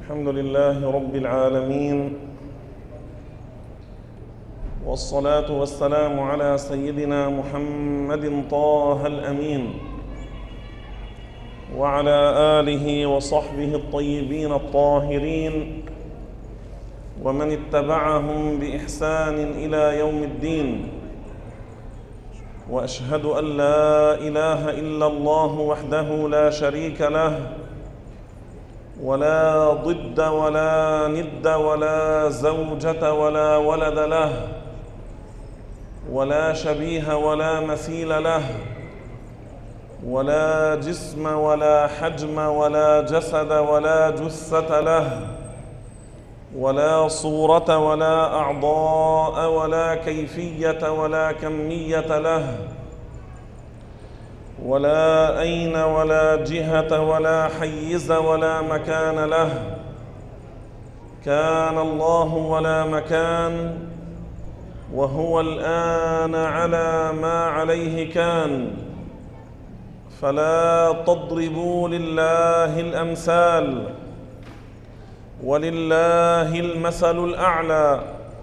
الحمد لله رب العالمين، والصلاة والسلام على سيدنا محمد طه الأمين وعلى آله وصحبه الطيبين الطاهرين ومن اتبعهم بإحسان إلى يوم الدين. وأشهد أن لا إله إلا الله وحده لا شريك له، ولا ضد ولا ند ولا زوجة ولا ولد له، ولا شبيه ولا مثيل له، ولا جسم ولا حجم ولا جسد ولا جثة له، ولا صورة ولا أعضاء ولا كيفية ولا كمية له، ولا أين ولا جهة ولا حيز ولا مكان له. كان الله ولا مكان، وهو الآن على ما عليه كان. فلا تضربوا لله الأمثال، ولله المثل الأعلى.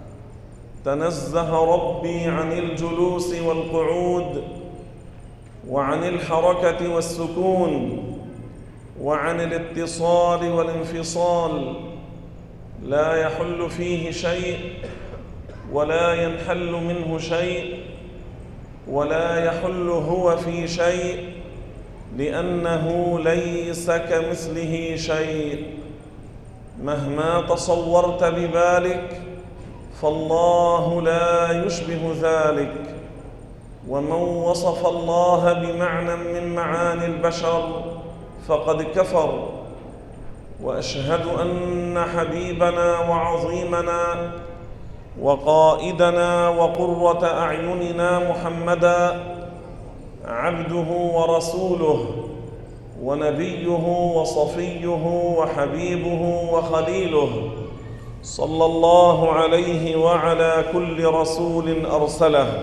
تنزه ربي عن الجلوس والقعود، وعن الحركة والسكون، وعن الاتصال والانفصال. لا يحل فيه شيء ولا ينحل منه شيء، ولا يحل هو في شيء، لأنه ليس كمثله شيء. مهما تصورت ببالك فالله لا يشبه ذلك. ومن وصف الله بمعنى من معاني البشر فقد كفر. وأشهد أن حبيبنا وعظيمنا وقائدنا وقرة أعيننا محمدا عبده ورسوله ونبيه وصفيه وحبيبه وخليله، صلى الله عليه وعلى كل رسول أرسله.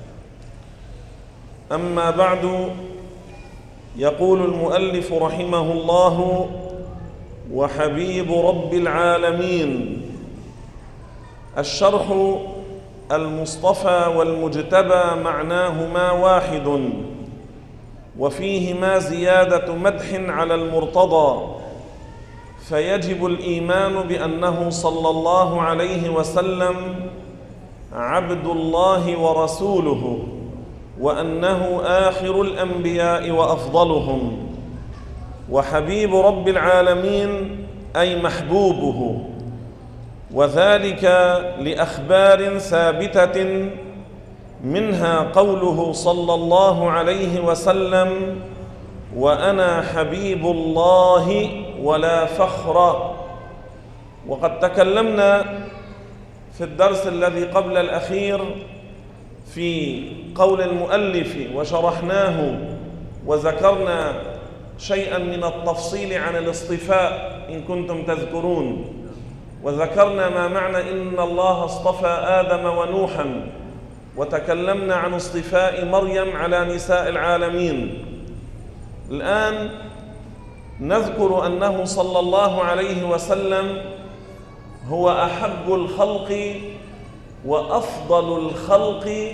أما بعد، يقول المؤلف رحمه الله: وحبيب رب العالمين. الشرح: المصطفى والمجتبى معناهما واحد، وفيهما زيادة مدح على المرتضى، فيجب الإيمان بأنه صلى الله عليه وسلم عبد الله ورسوله، وأنه آخر الأنبياء وأفضلهم. وحبيب رب العالمين أي محبوبه، وذلك لأخبار ثابتة، منها قوله صلى الله عليه وسلم: وأنا حبيب الله ولا فخر. وقد تكلمنا في الدرس الذي قبل الأخير في قول المؤلف وشرحناه، وذكرنا شيئا من التفصيل عن الاصطفاء إن كنتم تذكرون، وذكرنا ما معنى إن الله اصطفى آدم ونوحا، وتكلمنا عن اصطفاء مريم على نساء العالمين. الآن نذكر أنه صلى الله عليه وسلم هو أحب الخلق وأفضل الخلق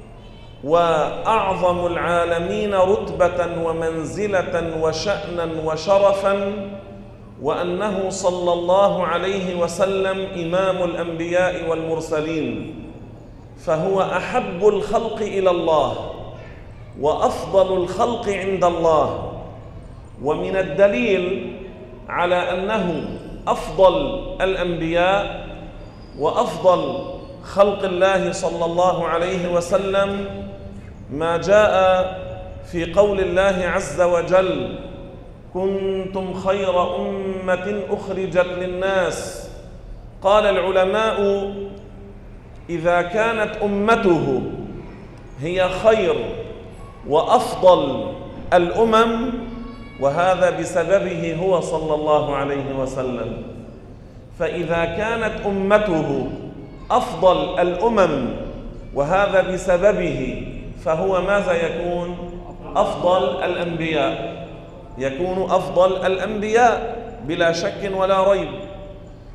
وأعظم العالمين رتبة ومنزلة وشأنا وشرفا، وأنه صلى الله عليه وسلم إمام الأنبياء والمرسلين، فهو أحب الخلق إلى الله وأفضل الخلق عند الله. ومن الدليل على أنه أفضل الأنبياء وأفضل خلق الله صلى الله عليه وسلم ما جاء في قول الله عز وجل: كنتم خير أمة أخرجت للناس. قال العلماء: إذا كانت أمته هي خير وأفضل الأمم، وهذا بسببه هو صلى الله عليه وسلم، فإذا كانت أمته أفضل الأمم وهذا بسببه، فهو ماذا يكون؟ أفضل الأنبياء. يكون أفضل الأنبياء بلا شك ولا ريب.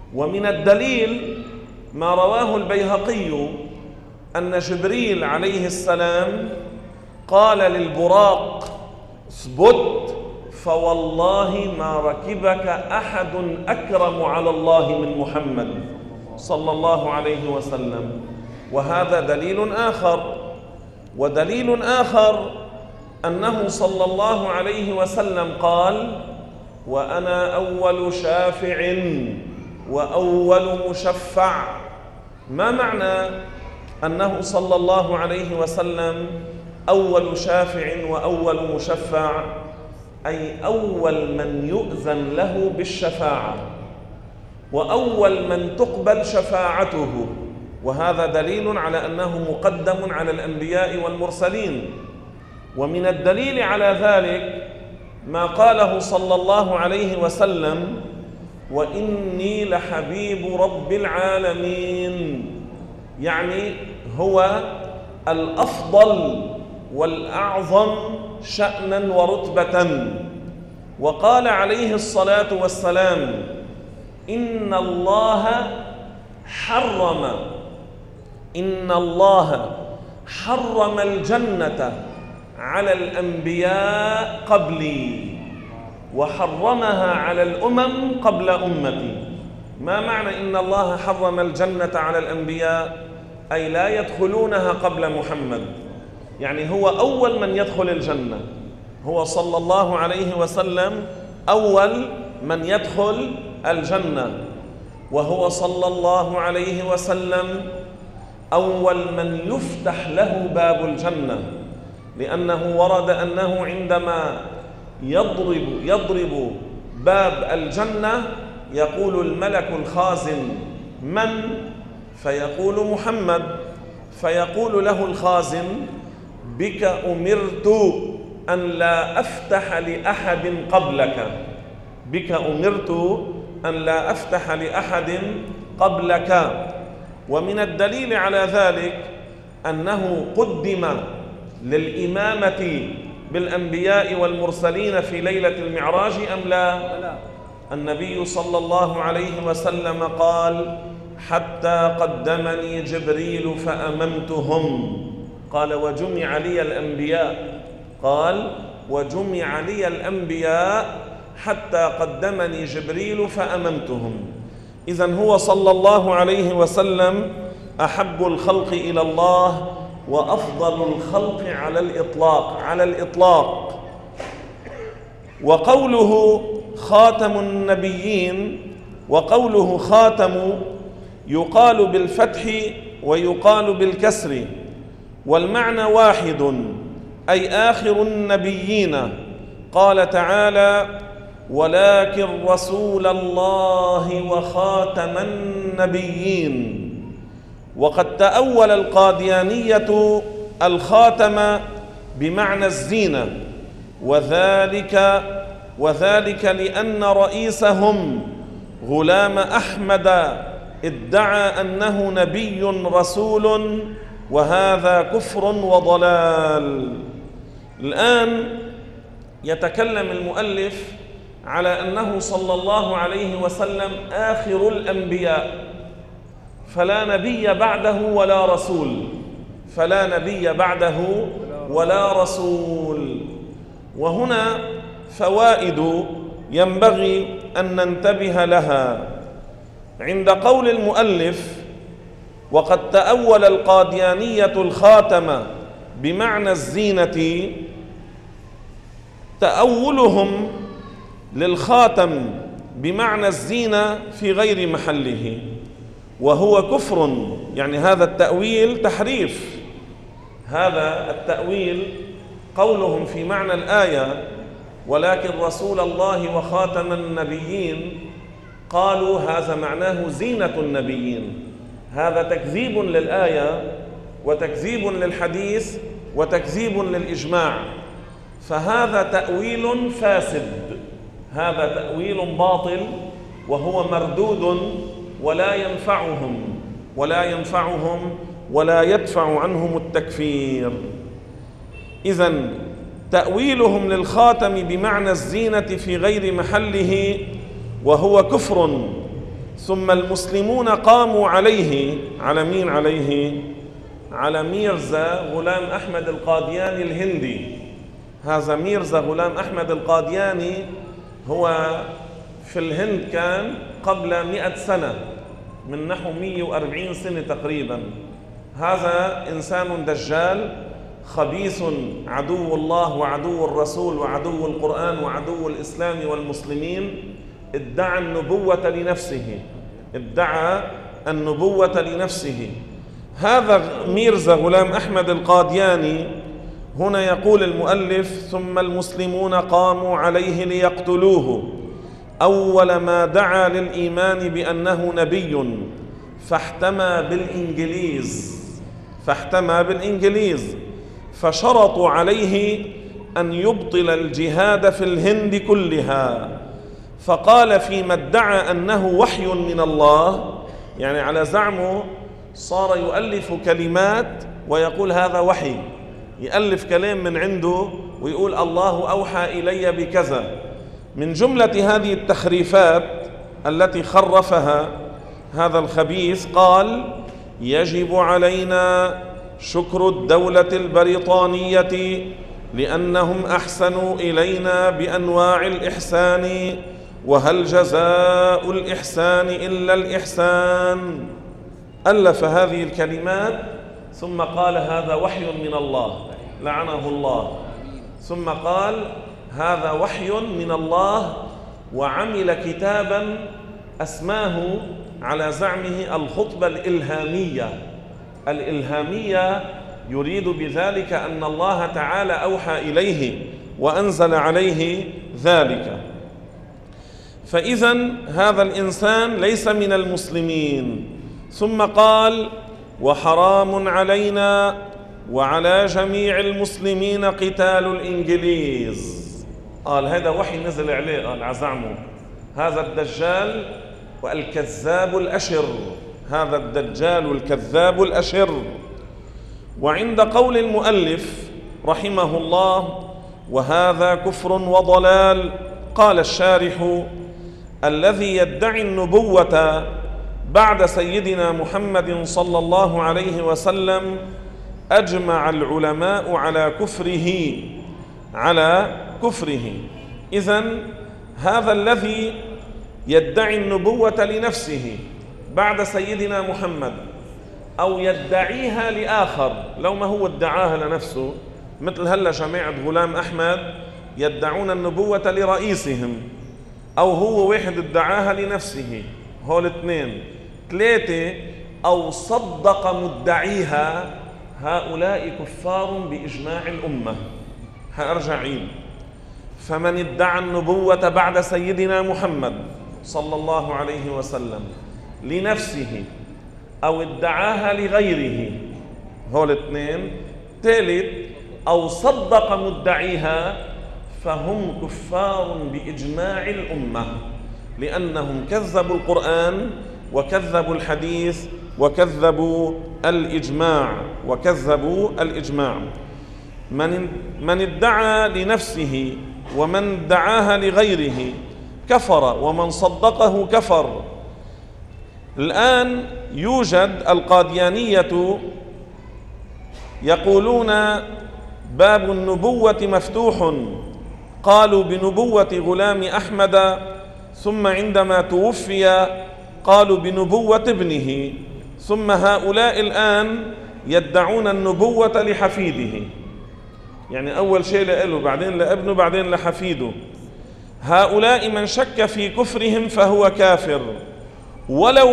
ومن الدليل ما رواه البيهقي أن جبريل عليه السلام قال للبراق: اثبت فوالله ما ركبك أحد أكرم على الله من محمد صلى الله عليه وسلم. وهذا دليل آخر. ودليل آخر أنه صلى الله عليه وسلم قال: وأنا أول شافع وأول مشفع. ما معنى أنه صلى الله عليه وسلم أول شافع وأول مشفع؟ أي أول من يؤذن له بالشفاعة وأول من تقبل شفاعته. وهذا دليل على أنه مقدم على الأنبياء والمرسلين. ومن الدليل على ذلك ما قاله صلى الله عليه وسلم: وإني لحبيب رب العالمين، يعني هو الأفضل والأعظم شأنا ورتبة. وقال عليه الصلاة والسلام: إن الله حرم الجنة على الأنبياء قبلي وحرمها على الأمم قبل أمتي. ما معنى إن الله حرم الجنة على الأنبياء؟ أي لا يدخلونها قبل محمد، يعني هو أول من يدخل الجنة، هو صلى الله عليه وسلم أول من يدخل الجنة، وهو صلى الله عليه وسلم أول من يفتح له باب الجنة، لأنه ورد أنه عندما يضرب باب الجنة يقول الملك الخازن: من؟ فيقول: محمد. فيقول له الخازن: بك أمرت أن لا أفتح لأحد قبلك، بك أمرت أن لا أفتح لأحد قبلك. ومن الدليل على ذلك أنه قدم للإمامة بالأنبياء والمرسلين في ليلة المعراج أم لا؟ النبي صلى الله عليه وسلم قال: حتى قدمني جبريل فأممتهم. قال: وجمع لي الأنبياء، قال: وجمع لي الأنبياء حتى قدمني جبريل فأممتهم. إذن هو صلى الله عليه وسلم أحب الخلق إلى الله وأفضل الخلق على الإطلاق. وقوله خاتم النبيين، وقوله خاتم يقال بالفتح ويقال بالكسر، والمعنى واحد، أي آخر النبيين. قال تعالى: ولكن رسول الله وخاتم النبيين. وقد تأول القاديانية الخاتم بمعنى الزينة، وذلك لأن رئيسهم غلام أحمد ادعى أنه نبي رسول، وهذا كفر وضلال. الآن يتكلم المؤلف على أنه صلى الله عليه وسلم آخر الأنبياء، فلا نبي بعده ولا رسول، فلا نبي بعده ولا رسول. وهنا فوائد ينبغي أن ننتبه لها. عند قول المؤلف: وقد تأول القاديانية الخاتم بمعنى الزينة، تأولهم للخاتم بمعنى الزينة في غير محله، وهو كفر. يعني هذا التأويل تحريف، هذا التأويل قولهم في معنى الآية ولكن رسول الله وخاتم النبيين، قالوا هذا معناه زينة النبيين. هذا تكذيب للآية وتكذيب للحديث وتكذيب للإجماع، فهذا تأويل فاسد، هذا تأويل باطل وهو مردود ولا ينفعهم ولا يدفع عنهم التكفير. إذن تأويلهم للخاتم بمعنى الزينة في غير محله وهو كفر، ثم المسلمون قاموا عليه. على مين عليه؟ على ميرزا غلام أحمد القادياني الهندي. هذا ميرزا غلام أحمد القادياني هو في الهند كان قبل 100 سنة، من نحو 140 سنة تقريبا. هذا إنسان دجال خبيث، عدو الله وعدو الرسول وعدو القرآن وعدو الإسلام والمسلمين. ادعى النبوة لنفسه، ادعى النبوة لنفسه. هذا ميرزا غلام أحمد القادياني هنا يقول المؤلف: ثم المسلمون قاموا عليه ليقتلوه. أول ما دعا للإيمان بأنه نبي فاحتمى بالإنجليز فشرطوا عليه أن يبطل الجهاد في الهند كلها. فقال فيما ادعى أنه وحي من الله، يعني على زعمه صار يؤلف كلمات ويقول هذا وحي، يألف كلام من عنده ويقول الله أوحى إلي بكذا. من جملة هذه التخريفات التي خرفها هذا الخبيث قال: يجب علينا شكر الدولة البريطانية لأنهم أحسنوا إلينا بأنواع الإحسان، وهل جزاء الإحسان إلا الإحسان. ألف هذه الكلمات ثم قال هذا وحي من الله، لعنه الله. ثم قال هذا وحي من الله، وعمل كتابا أسماه على زعمه الخطبة الإلهامية، يريد بذلك أن الله تعالى أوحى إليه وأنزل عليه ذلك. فإذا هذا الإنسان ليس من المسلمين. ثم قال: وحرام علينا وعلى جميع المسلمين قتال الإنجليز. قال هذا وحي نزل عليه، قال عزعمه هذا الدجال والكذاب الأشر، هذا الدجال الكذاب الأشر. وعند قول المؤلف رحمه الله: وهذا كفر وضلال، قال الشارح: الذي يدعي النبوة بعد سيدنا محمد صلى الله عليه وسلم أجمع العلماء على كفره. إذن هذا الذي يدعي النبوة لنفسه بعد سيدنا محمد أو يدعيها لآخر، لو ما هو ادعاها لنفسه، مثل هلا جماعة غلام أحمد يدعون النبوة لرئيسهم، أو هو واحد ادعاها لنفسه، هول اثنين. 3 أو صدق مدعيها، هؤلاء كفار بإجماع الأمة. هأرجع عيد: فمن ادعى النبوة بعد سيدنا محمد صلى الله عليه وسلم لنفسه أو ادعاها لغيره، هول اثنين. 3 أو صدق مدعيها، فهم كفار بإجماع الأمة، لأنهم كذبوا القرآن وكذبوا الحديث وكذبوا الإجماع. من ادعى لنفسه ومن ادعاها لغيره كفر، ومن صدقه كفر. الآن يوجد القاديانية يقولون باب النبوة مفتوح، قالوا بنبوة غلام أحمد، ثم عندما توفي قالوا بنبوة ابنه، ثم هؤلاء الآن يدعون النبوة لحفيده، يعني أول شيء لإله، بعدين لابنه، بعدين لحفيده. هؤلاء من شك في كفرهم فهو كافر، ولو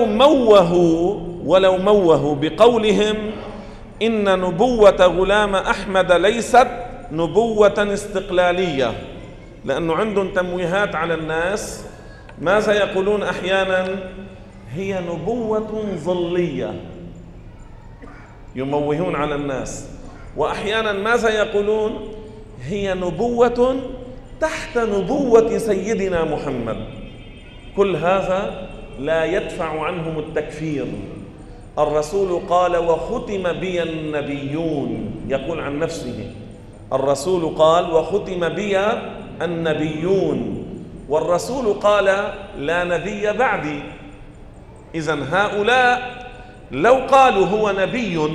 موهوا بقولهم إن نبوة غلام أحمد ليست نبوة استقلالية، لأنه عندهم تمويهات على الناس. ماذا يقولون أحيانا؟ هي نبوة ظلية، يموهون على الناس. وأحيانا ماذا يقولون؟ هي نبوة تحت نبوة سيدنا محمد. كل هذا لا يدفع عنهم التكفير. الرسول قال: وختم بي النبيون، يقول عن نفسه الرسول قال: وختم بي النبيون، والرسول قال: لا نبي بعدي. إذن هؤلاء لو قالوا هو نبي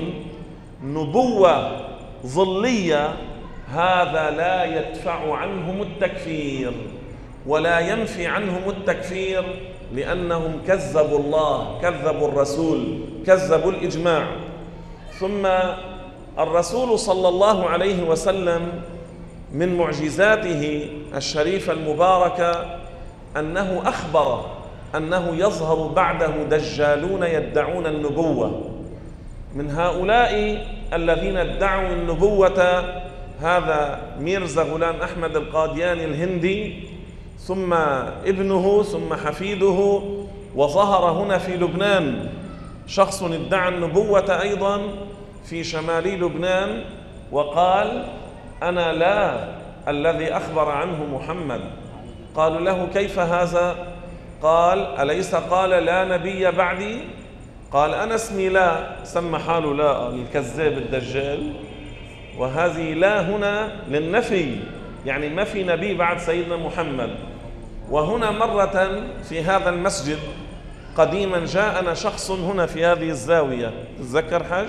نبوة ظلية هذا لا يدفع عنهم التكفير ولا ينفي عنهم التكفير، لأنهم كذبوا الله، كذبوا الرسول، كذبوا الإجماع. ثم الرسول صلى الله عليه وسلم من معجزاته الشريفة المباركة أنه أخبر أنه يظهر بعده دجالون يدعون النبوة. من هؤلاء الذين ادعوا النبوة هذا ميرزا غلام أحمد القادياني الهندي، ثم ابنه، ثم حفيده، وظهر هنا في لبنان شخص ادعى النبوة أيضا في شمال لبنان وقال أنا لا الذي أخبر عنه محمد. قالوا له كيف هذا؟ قال أليس قال لا نبي بعدي؟ قال أنا اسمي لا، سمى حاله لا الكذاب الدجال، وهذه لا هنا للنفي، يعني ما في نبي بعد سيدنا محمد. وهنا مرة في هذا المسجد قديما جاءنا شخص هنا في هذه الزاوية، تتذكر حج؟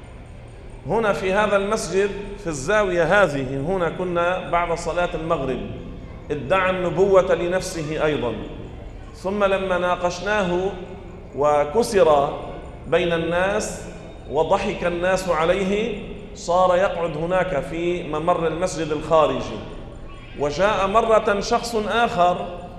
هنا في هذا المسجد في الزاوية هذه هنا كنا بعد صلاة المغرب، ادعى النبوة لنفسه أيضا. ثم لما ناقشناه وكسر بين الناس وضحك الناس عليه صار يقعد هناك في ممر المسجد الخارجي. وجاء مرة شخص آخر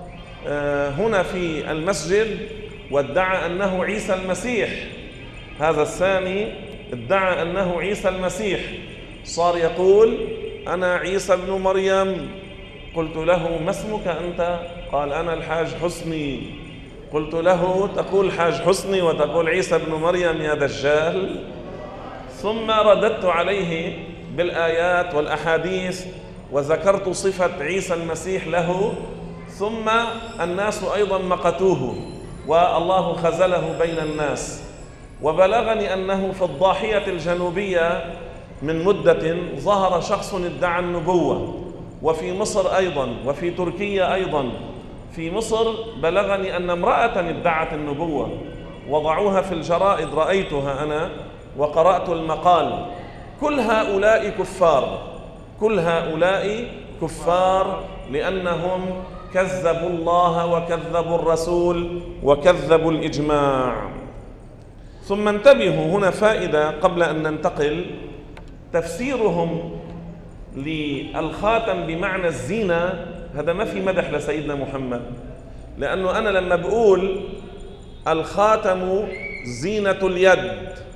هنا في المسجد وادعى أنه عيسى المسيح، هذا الثاني ادعى أنه عيسى المسيح، صار يقول أنا عيسى ابن مريم. قلت له ما اسمك أنت؟ قال أنا الحاج حسني. قلت له تقول حاج حسني وتقول عيسى ابن مريم يا دجال؟ ثم رددت عليه بالآيات والأحاديث وذكرت صفة عيسى المسيح له، ثم الناس أيضا مقتوه والله خزله بين الناس. وبلغني أنه في الضاحية الجنوبية من مدة ظهر شخص ادعى النبوة، وفي مصر أيضا، وفي تركيا أيضا. في مصر بلغني أن امرأة ادعت النبوة وضعوها في الجرائد، رأيتها أنا وقرأت المقال. كل هؤلاء كفار، كل هؤلاء كفار لأنهم كذبوا الله وكذبوا الرسول وكذبوا الإجماع. ثم انتبهوا هنا فائدة قبل أن ننتقل، تفسيرهم للخاتم بمعنى الزينة هذا ما في مدح لسيدنا محمد، لأنه أنا لما بقول الخاتم زينة اليد،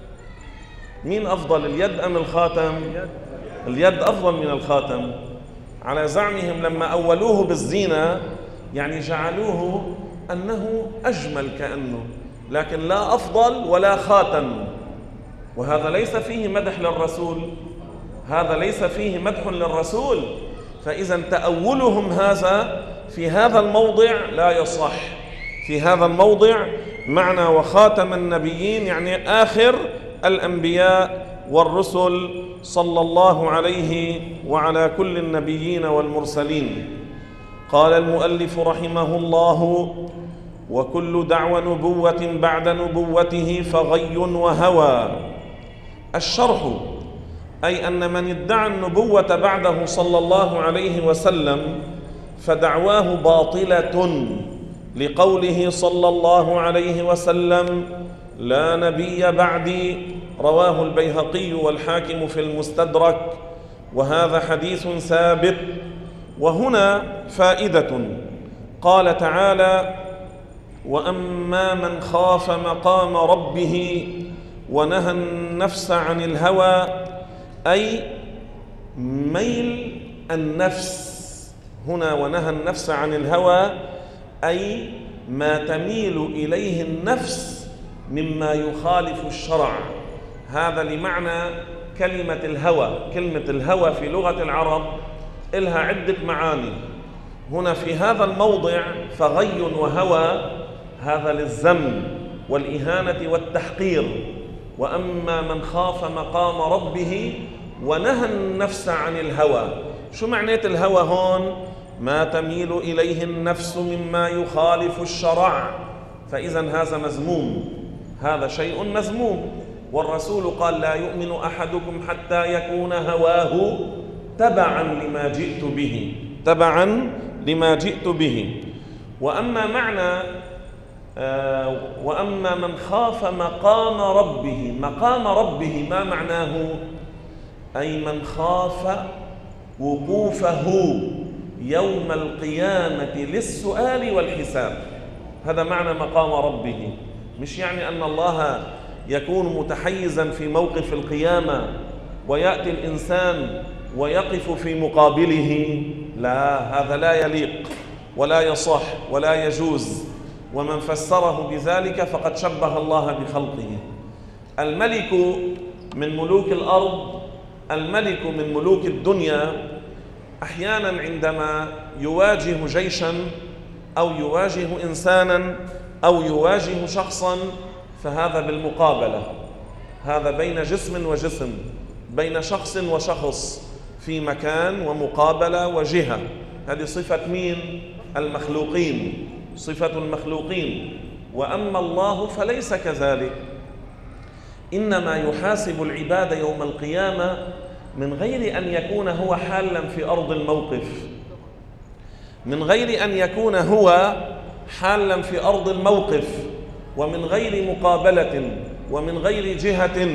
مين أفضل، اليد أم الخاتم؟ اليد أفضل من الخاتم على زعمهم. لما أولوه بالزينة يعني جعلوه أنه أجمل كأنه، لكن لا أفضل ولا خاتم، وهذا ليس فيه مدح للرسول، هذا ليس فيه مدح للرسول. فإذا تأولهم هذا في هذا الموضع لا يصح. في هذا الموضع معنى وخاتم النبيين يعني آخر الأنبياء والرسل صلى الله عليه وعلى كل النبيين والمرسلين. قال المؤلف رحمه الله: وكل دعوى نبوة بعد نبوته فغي وهوى. الشرح: أي أن من ادعى النبوة بعده صلى الله عليه وسلم فدعواه باطلة، لقوله صلى الله عليه وسلم: لا نبي بعدي، رواه البيهقي والحاكم في المستدرك، وهذا حديث ثابت. وهنا فائدة، قال تعالى: وأما من خاف مقام ربه ونهى النفس عن الهوى، أي ميل النفس. هنا ونهى النفس عن الهوى أي ما تميل إليه النفس مما يخالف الشرع. هذا لمعنى كلمة الهوى. كلمة الهوى في لغة العرب إلها عدة معاني. هنا في هذا الموضع فغي وهوى هذا للذم والإهانة والتحقير. وأما من خاف مقام ربه ونهى النفس عن الهوى. شو معنات الهوى هون؟ ما تميل إليه النفس مما يخالف الشرع. فإذا هذا مذموم، هذا شيء مذموم. والرسول قال لا يؤمن أحدكم حتى يكون هواه تبعا لما جئت به. وأما من خاف مقام ربه ما معناه؟ أي من خاف وقوفه يوم القيامة للسؤال والحساب. هذا معنى مقام ربه. مش يعني أن الله يكون متحيزا في موقف القيامة ويأتي الإنسان ويقف في مقابله، لا، هذا لا يليق ولا يصح ولا يجوز. ومن فسره بذلك فقد شبه الله بخلقه. الملك من ملوك الأرض، الملك من ملوك الدنيا، أحيانا عندما يواجه جيشا أو يواجه إنسانا أو يواجه شخصا فهذا بالمقابلة، هذا بين جسم وجسم، بين شخص وشخص، في مكان ومقابلة وجهة. هذه صفة مين؟ المخلوقين، صفة المخلوقين. وأما الله فليس كذلك، إنما يحاسب العباد يوم القيامة من غير أن يكون هو حالا في أرض الموقف، من غير أن يكون هو حالا في أرض الموقف، ومن غير مقابلة ومن غير جهة.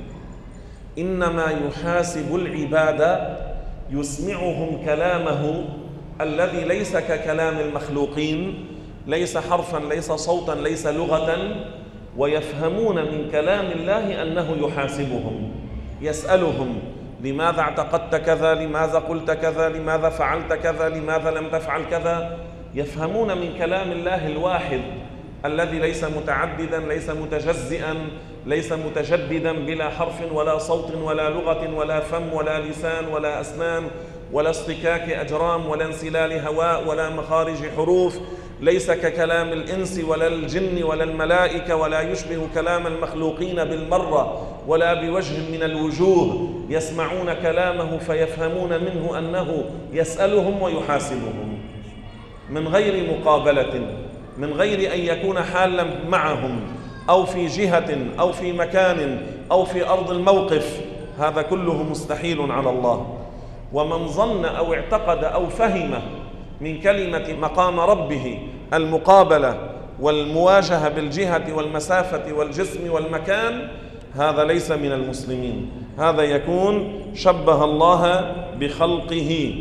إنما يحاسب العباد، يسمعهم كلامه الذي ليس ككلام المخلوقين، ليس حرفا، ليس صوتا، ليس لغة، ويفهمون من كلام الله أنه يحاسبهم، يسألهم لماذا اعتقدت كذا، لماذا قلت كذا، لماذا فعلت كذا، لماذا لم تفعل كذا. يفهمون من كلام الله الواحد الذي ليس متعددا، ليس متجزئا، ليس متجددا، بلا حرف ولا صوت ولا لغة ولا فم ولا لسان ولا أسنان ولا اصطكاك أجرام ولا انسلال هواء ولا مخارج حروف، ليس ككلام الإنس ولا الجن ولا الملائكة، ولا يشبه كلام المخلوقين بالمرة ولا بوجه من الوجوه. يسمعون كلامه فيفهمون منه أنه يسألهم ويحاسبهم من غير مقابلة، من غير أن يكون حالا معهم أو في جهة أو في مكان أو في أرض الموقف. هذا كله مستحيل على الله. ومن ظن أو اعتقد أو فهم من كلمة مقام ربه المقابلة والمواجهة بالجهة والمسافة والجسم والمكان، هذا ليس من المسلمين، هذا يكون شبه الله بخلقه.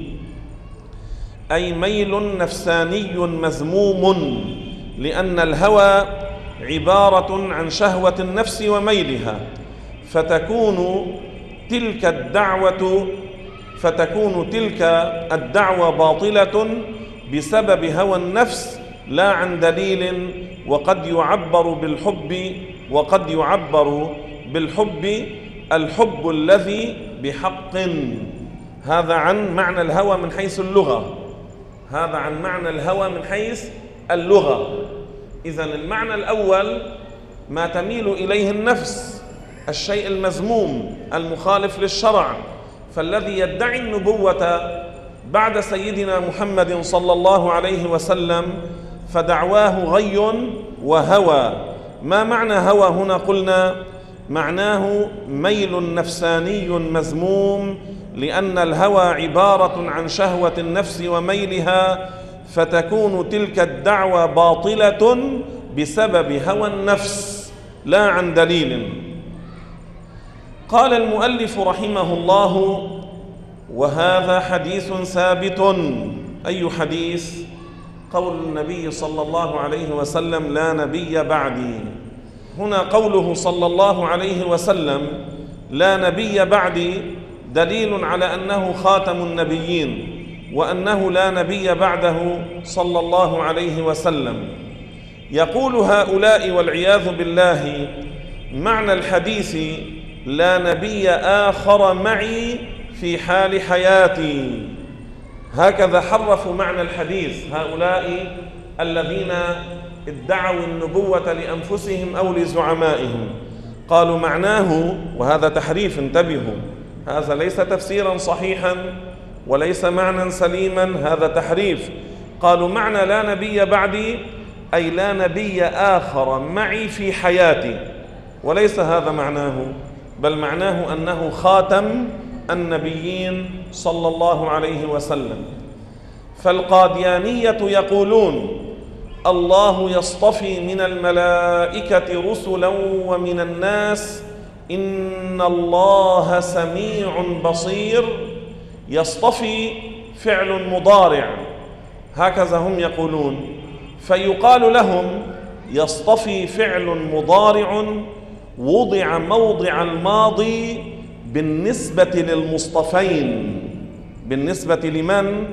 أي ميل نفساني مذموم، لأن الهوى عبارة عن شهوة النفس وميلها، فتكون تلك الدعوة باطلة بسبب هوى النفس لا عن دليل. وقد يعبر بالحب الحب الذي بحق. هذا عن معنى الهوى من حيث اللغة، هذا عن معنى الهوى من حيث اللغة. إذن المعنى الأول ما تميل إليه النفس، الشيء المذموم المخالف للشرع. فالذي يدعي النبوة بعد سيدنا محمد صلى الله عليه وسلم فدعواه غي وهوى. ما معنى هوى هنا؟ قلنا معناه ميل نفساني مذموم، لأن الهوى عبارة عن شهوة النفس وميلها، فتكون تلك الدعوة باطلة بسبب هوى النفس لا عن دليل. قال المؤلف رحمه الله: وهذا حديث ثابت. أي حديث؟ قول النبي صلى الله عليه وسلم: لا نبي بعدي. هنا قوله صلى الله عليه وسلم لا نبي بعدي دليل على أنه خاتم النبيين، وأنه لا نبي بعده صلى الله عليه وسلم. يقول هؤلاء والعياذ بالله معنى الحديث: لا نبي آخر معي في حال حياتي. هكذا حرفوا معنى الحديث هؤلاء الذين ادعوا النبوة لأنفسهم أو لزعمائهم. قالوا معناه، وهذا تحريف، انتبهوا، هذا ليس تفسيرا صحيحا وليس معنى سليما، هذا تحريف. قالوا معنى لا نبي بعدي أي لا نبي آخر معي في حياتي، وليس هذا معناه، بل معناه أنه خاتم النبيين صلى الله عليه وسلم. فالقاديانية يقولون الله يصطفي من الملائكة رسلا ومن الناس، إن الله سميع بصير. يصطفي فعل مضارع، هكذا هم يقولون، فيقال لهم يصطفي فعل مضارع وضع موضع الماضي بالنسبة للمصطفين. بالنسبة لمن؟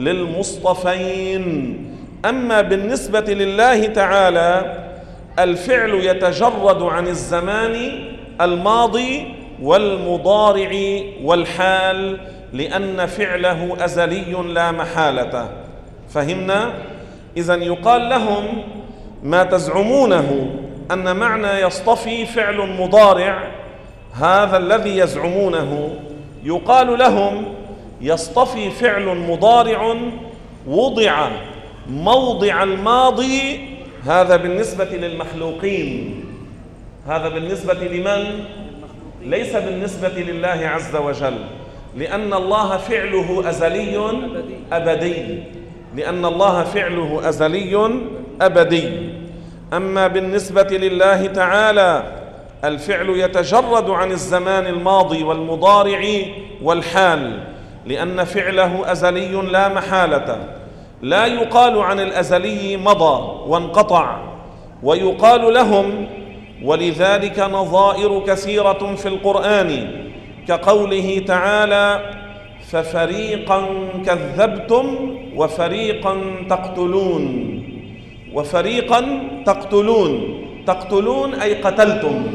للمصطفين. أما بالنسبة لله تعالى الفعل يتجرد عن الزمان الماضي والمضارع والحال، لأن فعله أزلي لا محالة. فهمنا؟ إذن يقال لهم ما تزعمونه أن معنى يصطفي فعل مضارع، هذا الذي يزعمونه، يقال لهم يصطفي فعل مضارع وضع موضع الماضي. هذا بالنسبة للمخلوقين. هذا بالنسبة لمن؟ ليس بالنسبة لله عز وجل، لأن الله فعله أزلي أبدي. لأن الله فعله أزلي أبدي. أما بالنسبة لله تعالى الفعل يتجرد عن الزمان الماضي والمضارع والحال، لأن فعله أزلي لا محالة. لا يقال عن الأزلي مضى وانقطع. ويقال لهم ولذلك نظائر كثيرة في القرآن، كقوله تعالى ففريقا كذبتم وفريقا تقتلون. وفريقا تقتلون، تقتلون أي قتلتم.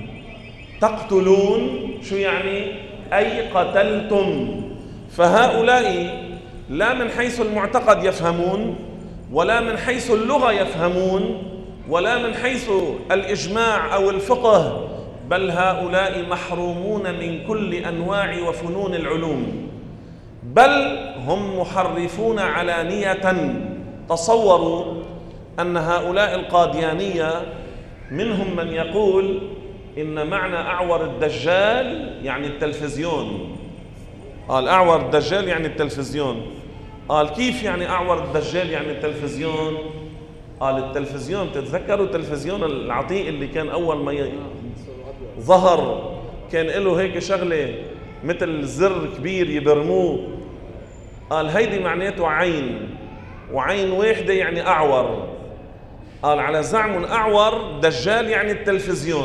تقتلون شو يعني؟ أي قتلتم. فهؤلاء لا من حيث المعتقد يفهمون، ولا من حيث اللغة يفهمون، ولا من حيث الإجماع أو الفقه، بل هؤلاء محرومون من كل أنواع وفنون العلوم، بل هم محرفون علانية. تصوروا أن هؤلاء القاديانية منهم من يقول إن معنى أعور الدجال يعني التلفزيون. قال أعور الدجال يعني التلفزيون. قال كيف يعني أعور الدجال يعني التلفزيون؟ قال التلفزيون، تتذكروا التلفزيون العتيق اللي كان أول ما ظهر كان له هيك شغلة مثل زر كبير يبرموه. قال هيدي معناته عين، وعين واحدة يعني أعور. قال على زعم أعور دجال يعني التلفزيون.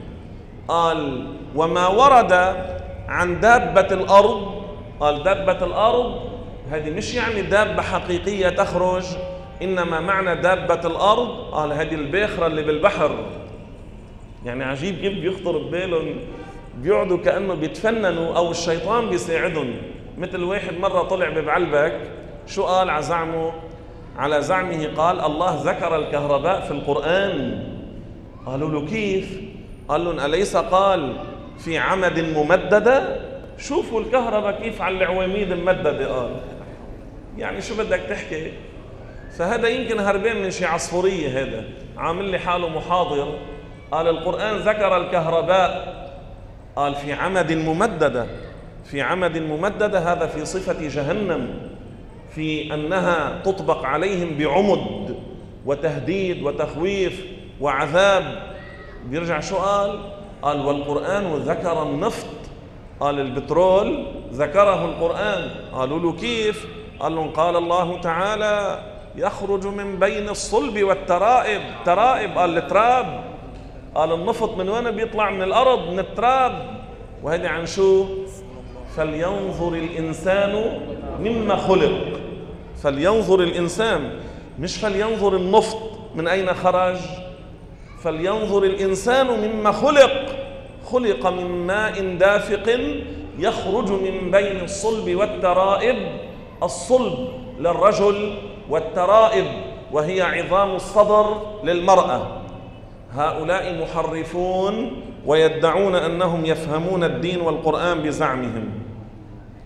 قال وما ورد عن دابة الأرض، قال دابة الأرض هذه مش يعني دابة حقيقية تخرج، إنما معنى دابة الأرض قال هذه الباخرة اللي بالبحر. يعني عجيب كيف بيخطر ببالهم، بيقعدوا كأنه بيتفننوا أو الشيطان بيساعدهم. مثل واحد مرة طلع ببعلبك، شو قال على زعمه؟ على زعمه قال الله ذكر الكهرباء في القرآن. قالوا له كيف؟ قال لهم أليس قال في عمد ممددة؟ شوفوا الكهرباء كيف على العواميد الممددة. قال يعني شو بدك تحكي؟ فهذا يمكن هربان من شي عصفورية، هذا عامل لي حاله محاضر. قال القرآن ذكر الكهرباء، قال في عمد ممددة. في عمد ممددة هذا في صفة جهنم، في أنها تطبق عليهم بعمد وتهديد وتخويف وعذاب. بيرجع شو قال؟ قال والقرآن ذكر النفط. قال البترول ذكره القرآن. قالوا له كيف؟ قال لهم قال الله تعالى يخرج من بين الصلب والترائب. ترائب قال التراب. قال النفط من وين بيطلع؟ من الأرض، من التراب. وهذا عن شو؟ فلينظر الإنسان مما خلق. فلينظر الإنسان، مش فلينظر النفط من أين خرج. فلينظر الإنسان مما خلق. خلق من ماء دافق يخرج من بين الصلب والترائب. الصلب للرجل والترائب وهي عظام الصدر للمرأة. هؤلاء محرفون ويدعون أنهم يفهمون الدين والقرآن بزعمهم.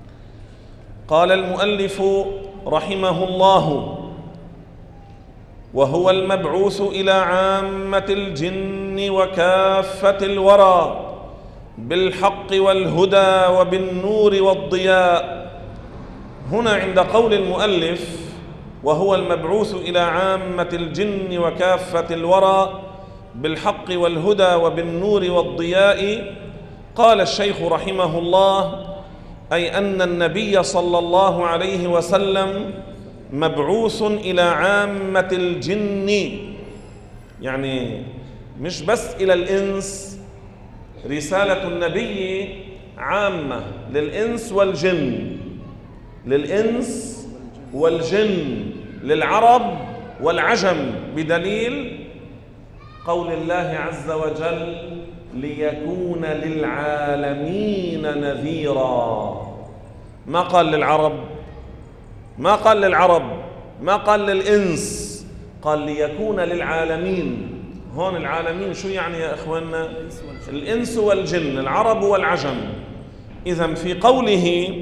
قال المؤلف رحمه الله وهو المبعوث إلى عامة الجن وكافة الورى بالحق والهدى وبالنور والضياء. هنا عند قول المؤلف وهو المبعوث إلى عامة الجن وكافة الورى بالحق والهدى وبالنور والضياء، قال الشيخ رحمه الله: أي أن النبي صلى الله عليه وسلم مبعوث إلى عامة الجن، يعني مش بس إلى الإنس، رسالة النبي عامة للإنس والجن، للإنس والجن، للعرب والعجم، بدليل قول الله عز وجل: ليكون للعالمين نذيرا. ما قال للعرب، ما قال للعرب، ما قال للإنس، قال ليكون للعالمين. هون العالمين شو يعني يا إخواننا؟ الإنس والجن، العرب والعجم. إذن في قوله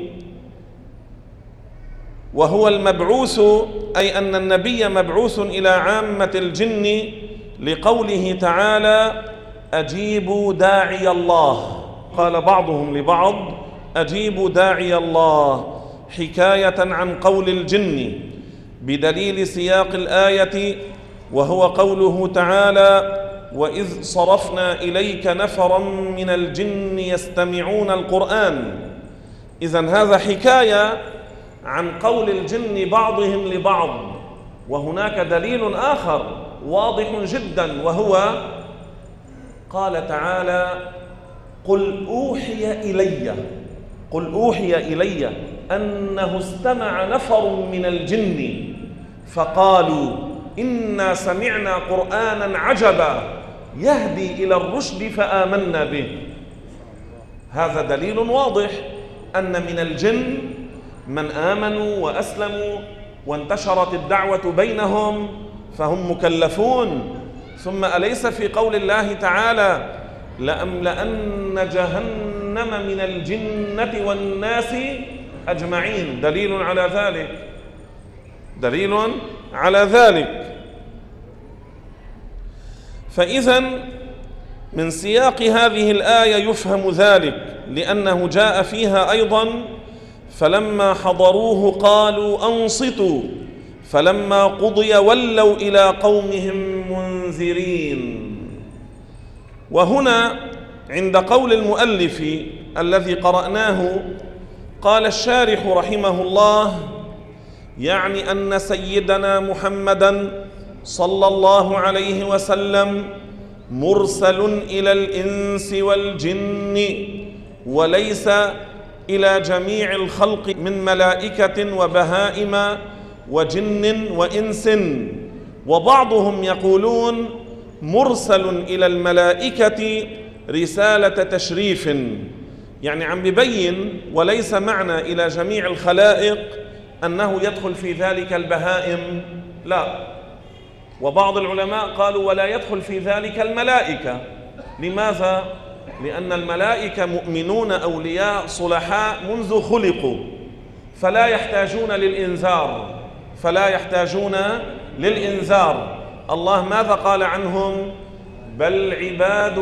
وهو المبعوث، أي أن النبي مبعوث إلى عامة الجن، لقوله تعالى: أجيبوا داعي الله. قال بعضهم لبعض: أجيبوا داعي الله، حكاية عن قول الجن، بدليل سياق الآية، وهو قوله تعالى: وإذ صرفنا إليك نفرا من الجن يستمعون القرآن. إذن هذا حكاية عن قول الجن بعضهم لبعض. وهناك دليل آخر واضح جدا، وهو قال تعالى: قل أوحي إلي، قل أوحي إلي أنه استمع نفر من الجن فقالوا إنا سمعنا قرآنا عجبا يهدي إلى الرشد فآمنا به. هذا دليل واضح أن من الجن من آمنوا وأسلموا وانتشرت الدعوة بينهم، فهم مكلفون. ثم أليس في قول الله تعالى: لأملأن جهنم من الجنة والناس أجمعين؟ دليل على ذلك، دليل على ذلك. فإذن من سياق هذه الآية يفهم ذلك، لأنه جاء فيها أيضا: فلما حضروه قالوا أنصتوا فلما قضي ولوا إلى قومهم منذرين. وهنا عند قول المؤلف الذي قرأناه، قال الشارح رحمه الله: يعني أن سيدنا محمدا صلى الله عليه وسلم مرسل إلى الإنس والجن، وليس إلى جميع الخلق من ملائكة وبهائم وجن وإنس. وبعضهم يقولون مرسل إلى الملائكة رسالة تشريف، يعني عم ببين، وليس معنى إلى جميع الخلائق أنه يدخل في ذلك البهائم، لا. وبعض العلماء قالوا ولا يدخل في ذلك الملائكة. لماذا؟ لأن الملائكة مؤمنون أولياء صلحاء منذ خلقوا، فلا يحتاجون للإنذار، فلا يحتاجون للإنذار. الله ماذا قال عنهم؟ بل عباد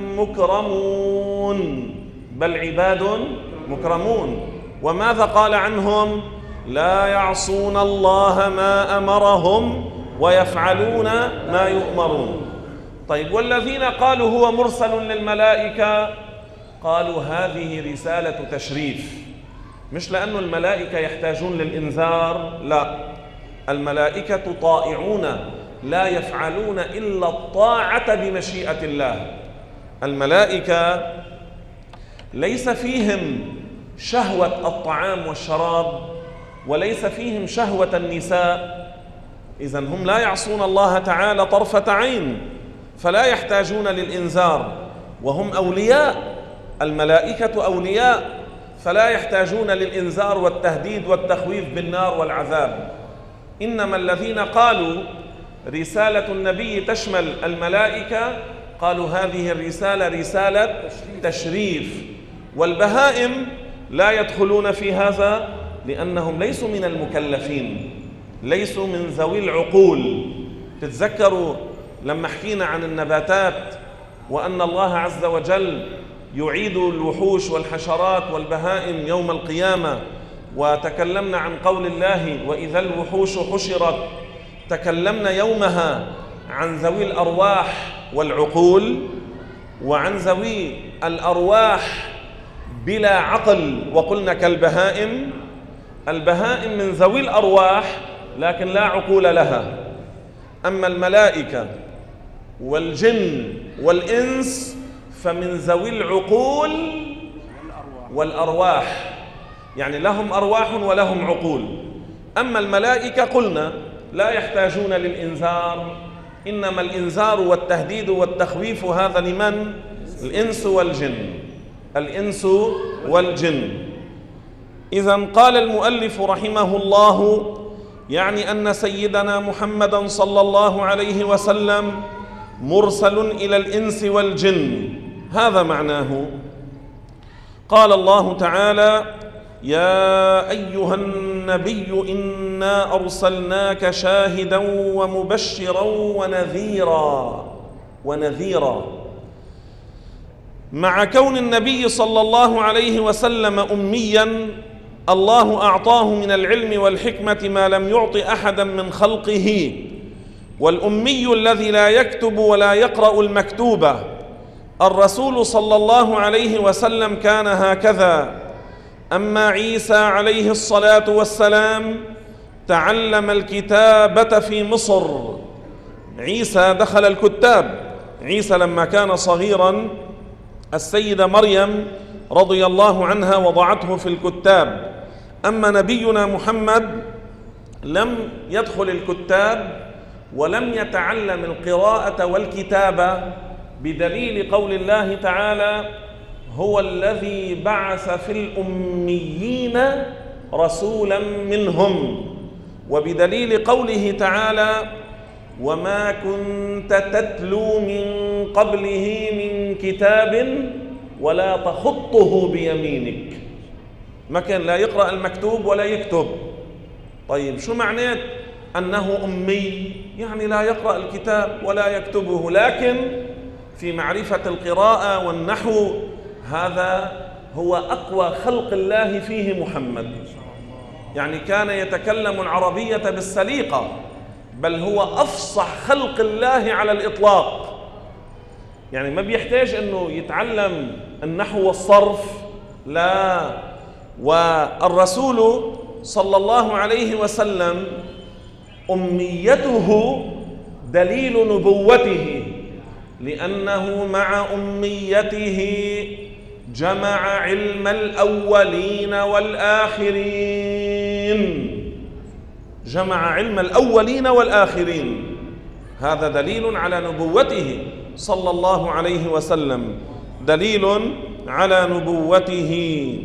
مكرمون، بل عباد مكرمون. وماذا قال عنهم؟ لا يعصون الله ما أمرهم ويفعلون ما يؤمرون. طيب، والذين قالوا هو مرسل للملائكة قالوا هذه رسالة تشريف، مش لأن الملائكة يحتاجون للإنذار، لا، الملائكة طائعون لا يفعلون إلا الطاعة بمشيئة الله. الملائكة ليس فيهم شهوة الطعام والشراب، وليس فيهم شهوة النساء، إذن هم لا يعصون الله تعالى طرفة عين، فلا يحتاجون للإنذار، وهم أولياء، الملائكة أولياء، فلا يحتاجون للإنذار والتهديد والتخويف بالنار والعذاب. إنما الذين قالوا رسالة النبي تشمل الملائكة قالوا هذه الرسالة رسالة تشريف. والبهائم لا يدخلون في هذا لأنهم ليسوا من المكلفين، ليسوا من ذوي العقول، تتذكروا لما حكينا عن النباتات وأن الله عز وجل يعيد الوحوش والحشرات والبهائم يوم القيامة، وتكلمنا عن قول الله وإذا الوحوش حشرت، تكلمنا يومها عن ذوي الأرواح والعقول وعن ذوي الأرواح بلا عقل، وقلنا كالبهائم. البهائم من ذوي الأرواح لكن لا عقول لها. أما الملائكة والجن والإنس فمن ذوي العقول والأرواح، يعني لهم أرواح ولهم عقول. أما الملائكة قلنا لا يحتاجون للإنذار، إنما الإنذار والتهديد والتخويف هذا لمن؟ الإنس والجن. الإنس والجن. إذن قال المؤلف رحمه الله يعني أن سيدنا محمدا صلى الله عليه وسلم مرسل إلى الإنس والجن، هذا معناه. قال الله تعالى يا أيها النبي إنا أرسلناك شاهدا ومبشرا ونذيرا. مع كون النبي صلى الله عليه وسلم أميا الله أعطاه من العلم والحكمة ما لم يعط أحدا من خلقه، والأمي الذي لا يكتب ولا يقرأ المكتوبة. الرسول صلى الله عليه وسلم كان هكذا. أما عيسى عليه الصلاة والسلام تعلم الكتابة في مصر. عيسى دخل الكتاب. عيسى لما كان صغيرا السيدة مريم رضي الله عنها وضعته في الكتاب. أما نبينا محمد لم يدخل الكتاب ولم يتعلم القراءة والكتابة، بدليل قول الله تعالى هو الذي بعث في الأميين رسولا منهم، وبدليل قوله تعالى وما كنت تتلو من قبله من كتاب ولا تخطه بيمينك. ما كان لا يقرأ المكتوب ولا يكتب. طيب شو معنات أنه أمي؟ يعني لا يقرأ الكتاب ولا يكتبه، لكن في معرفة القراءة والنحو هذا هو أقوى خلق الله فيه محمد. يعني كان يتكلم العربية بالسليقة، بل هو أفصح خلق الله على الإطلاق. يعني ما بيحتاج أنه يتعلم النحو والصرف، لا. والرسول صلى الله عليه وسلم أميته دليل نبوته، لأنه مع أميته جمع علم الأولين والآخرين. جمع علم الأولين والآخرين، هذا دليل على نبوته صلى الله عليه وسلم، دليل على نبوته.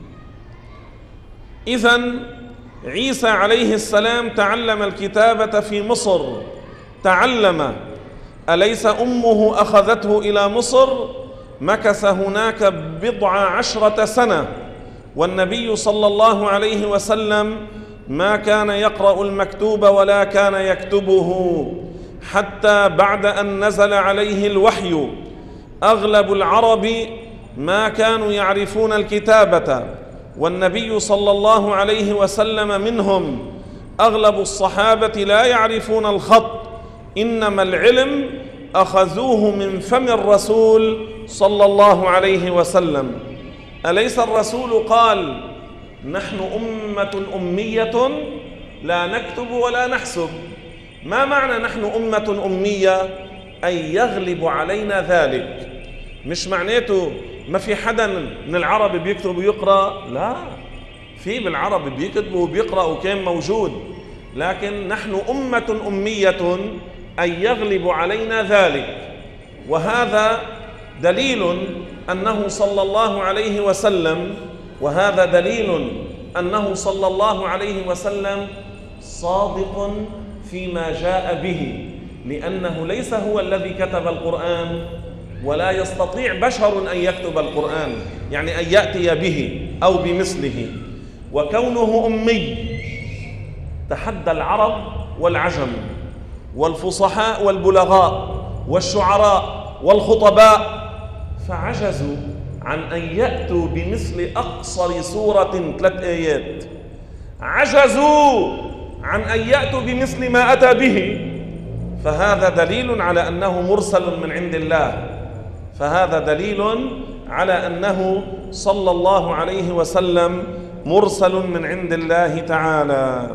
إذن عيسى عليه السلام تعلم الكتابة في مصر. تعلم، أليس أمه أخذته إلى مصر؟ مكث هناك 10 سنة، والنبي صلى الله عليه وسلم ما كان يقرأ المكتوب ولا كان يكتبه، حتى بعد أن نزل عليه الوحي. أغلب العرب ما كانوا يعرفون الكتابة، والنبي صلى الله عليه وسلم منهم. أغلب الصحابة لا يعرفون الخط، إنما العلم أخذوه من فم الرسول صلى الله عليه وسلم. أليس الرسول قال نحن أمة أمية لا نكتب ولا نحسب؟ ما معنى نحن أمة أمية؟ أي يغلب علينا ذلك. مش معناته ما في حدا من العرب بيكتب ويقرأ، لا، في بالعرب بيكتب وبيقرأ وكان موجود، لكن نحن أمة أمية أي يغلب علينا ذلك. وهذا دليل أنه صلى الله عليه وسلم صادق فيما جاء به، لأنه ليس هو الذي كتب القرآن، ولا يستطيع بشر أن يكتب القرآن، يعني أن يأتي به أو بمثله. وكونه أمي تحدى العرب والعجم، والفصحاء والبلغاء والشعراء والخطباء، فعجزوا عن أن يأتوا بمثل أقصر سورة 3 آيات، عجزوا عن أن يأتوا بمثل ما أتى به، فهذا دليل على أنه مرسل من عند الله، فهذا دليل على أنه صلى الله عليه وسلم مرسل من عند الله تعالى.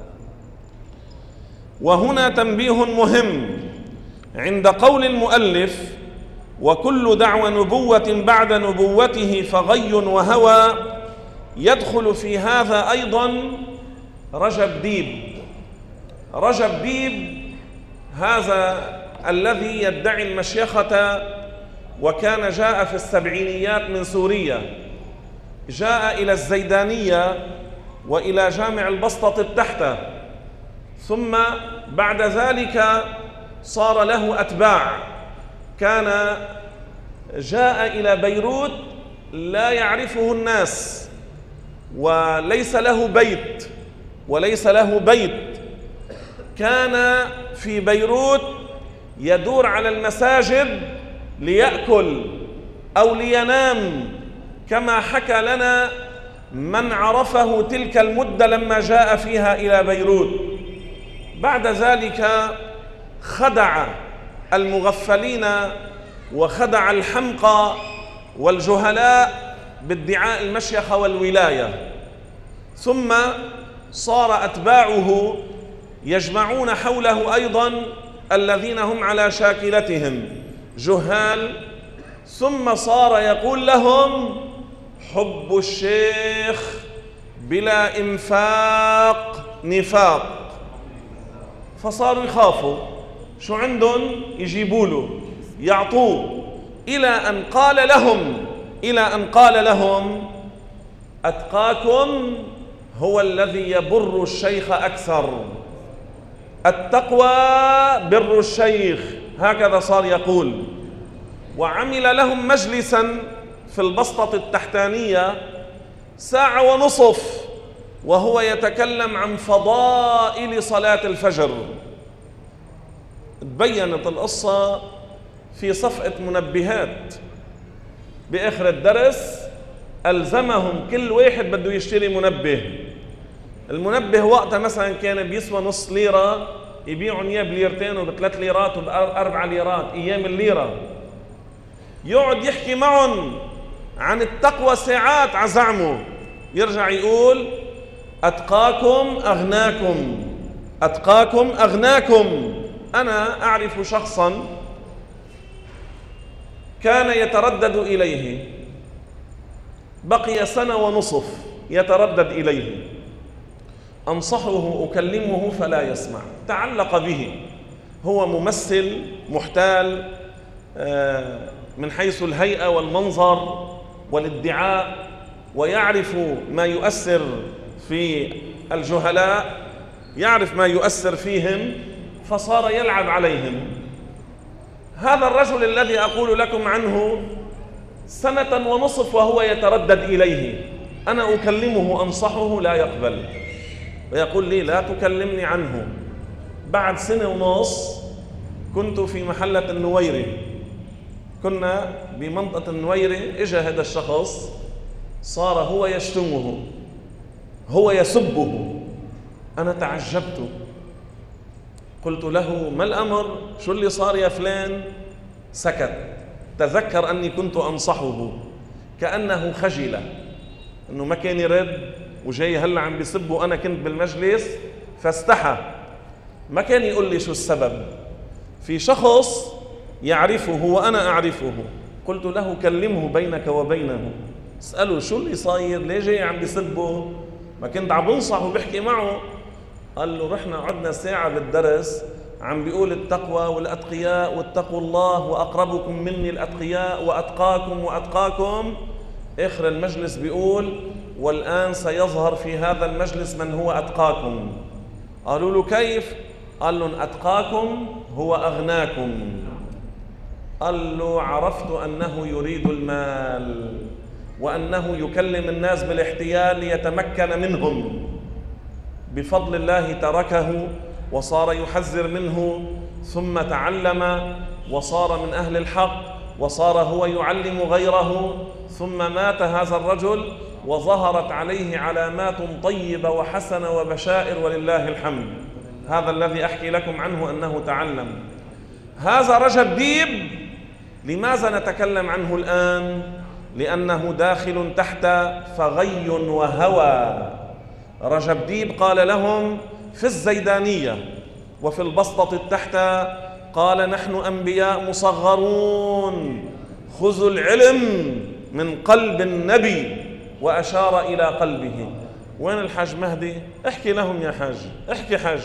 وهنا تنبيه مهم عند قول المؤلف: وكل دعوى نبوة بعد نبوته فغي وهوى، يدخل في هذا أيضا رجب ديب. رجب ديب هذا الذي يدعي المشيخة، وكان جاء في السبعينيات من سوريا، جاء إلى الزيدانية وإلى جامع البسطة التحتة، ثم بعد ذلك صار له أتباع. كان جاء إلى بيروت لا يعرفه الناس، وليس له بيت، كان في بيروت يدور على المساجد ليأكل أو لينام، كما حكى لنا من عرفه تلك المدة لما جاء فيها إلى بيروت. بعد ذلك خدع المغفلين وخدع الحمقى والجهلاء بادعاء المشيخة والولاية، ثم صار أتباعه يجمعون حوله أيضا الذين هم على شاكلتهم جهال، ثم صار يقول لهم: حب الشيخ بلا إنفاق نفاق. فصاروا يخافوا شو عندهم يجيبوا له يعطوه، إلى أن قال لهم: أتقاكم هو الذي يبر الشيخ أكثر، التقوى بر الشيخ، هكذا صار يقول. وعمل لهم مجلسا في البسطة التحتانية 1.5 ساعة وهو يتكلم عن فضائل صلاة الفجر. تبينت القصة في صفقة منبهات بآخر الدرس، ألزمهم كل واحد بده يشتري منبه. المنبه وقتها مثلا كان بيسوى نص ليرة، يبيعون اياه ب2 وب3 ليرات وب4 ليرات ايام الليرة. يقعد يحكي معهم عن التقوى ساعات على زعمه، يرجع يقول: أتقاكم أغناكم، أتقاكم أغناكم. أنا أعرف شخصا كان يتردد إليه، بقي 1.5 سنة يتردد إليه، أنصحه أكلمه فلا يسمع، تعلق به. هو ممثل محتال من حيث الهيئة والمنظر والادعاء، ويعرف ما يؤثر في الجهلاء، يعرف ما يؤثر فيهم، فصار يلعب عليهم. هذا الرجل الذي أقول لكم عنه 1.5 سنة وهو يتردد إليه، أنا أكلمه أنصحه لا يقبل، ويقول لي: لا تكلمني عنه. بعد 1.5 سنة كنت في محلة النويري، كنا بمنطقة النويري، إجا هذا الشخص صار هو يشتمه، هو يسبه. أنا تعجبت، قلت له: ما الأمر؟ شو اللي صار يا فلان؟ سكت. تذكر أني كنت أنصحه، كأنه خجل أنه ما كان يرد، وجاي هلا عم بيسبه، أنا كنت بالمجلس فاستحى، ما كان يقول لي شو السبب. في شخص يعرفه وأنا أعرفه، قلت له: كلمه بينك وبينه، اسأله شو اللي صاير، ليه جاي عم بيسبه؟ ما كنت عم بنصح وبحكي معه. قال له: رحنا قعدنا 1 ساعة بالدرس عم بيقول التقوى والأتقياء واتقوا الله، وأقربكم مني الأتقياء وأتقاكم وأتقاكم. آخر المجلس بيقول: والآن سيظهر في هذا المجلس من هو أتقاكم. قالوا له: كيف؟ قال لهم: أتقاكم هو أغناكم. قال له: عرفت أنه يريد المال، وأنه يكلم الناس بالاحتيال ليتمكن منهم. بفضل الله تركه وصار يحذر منه، ثم تعلم وصار من أهل الحق، وصار هو يعلم غيره، ثم مات هذا الرجل وظهرت عليه علامات طيبة وحسنة وبشائر ولله الحمد. هذا الذي أحكي لكم عنه أنه تعلم. هذا رجب ديب لماذا نتكلم عنه الآن؟ لأنه داخل تحت فغي وهوى. رجب ديب قال لهم في الزيدانية وفي البسطة التحت، قال نحن أنبياء مصغرون، خذوا العلم من قلب النبي، وأشار إلى قلبه. وين الحاج مهدي؟ احكي لهم يا حاج، احكي حاج.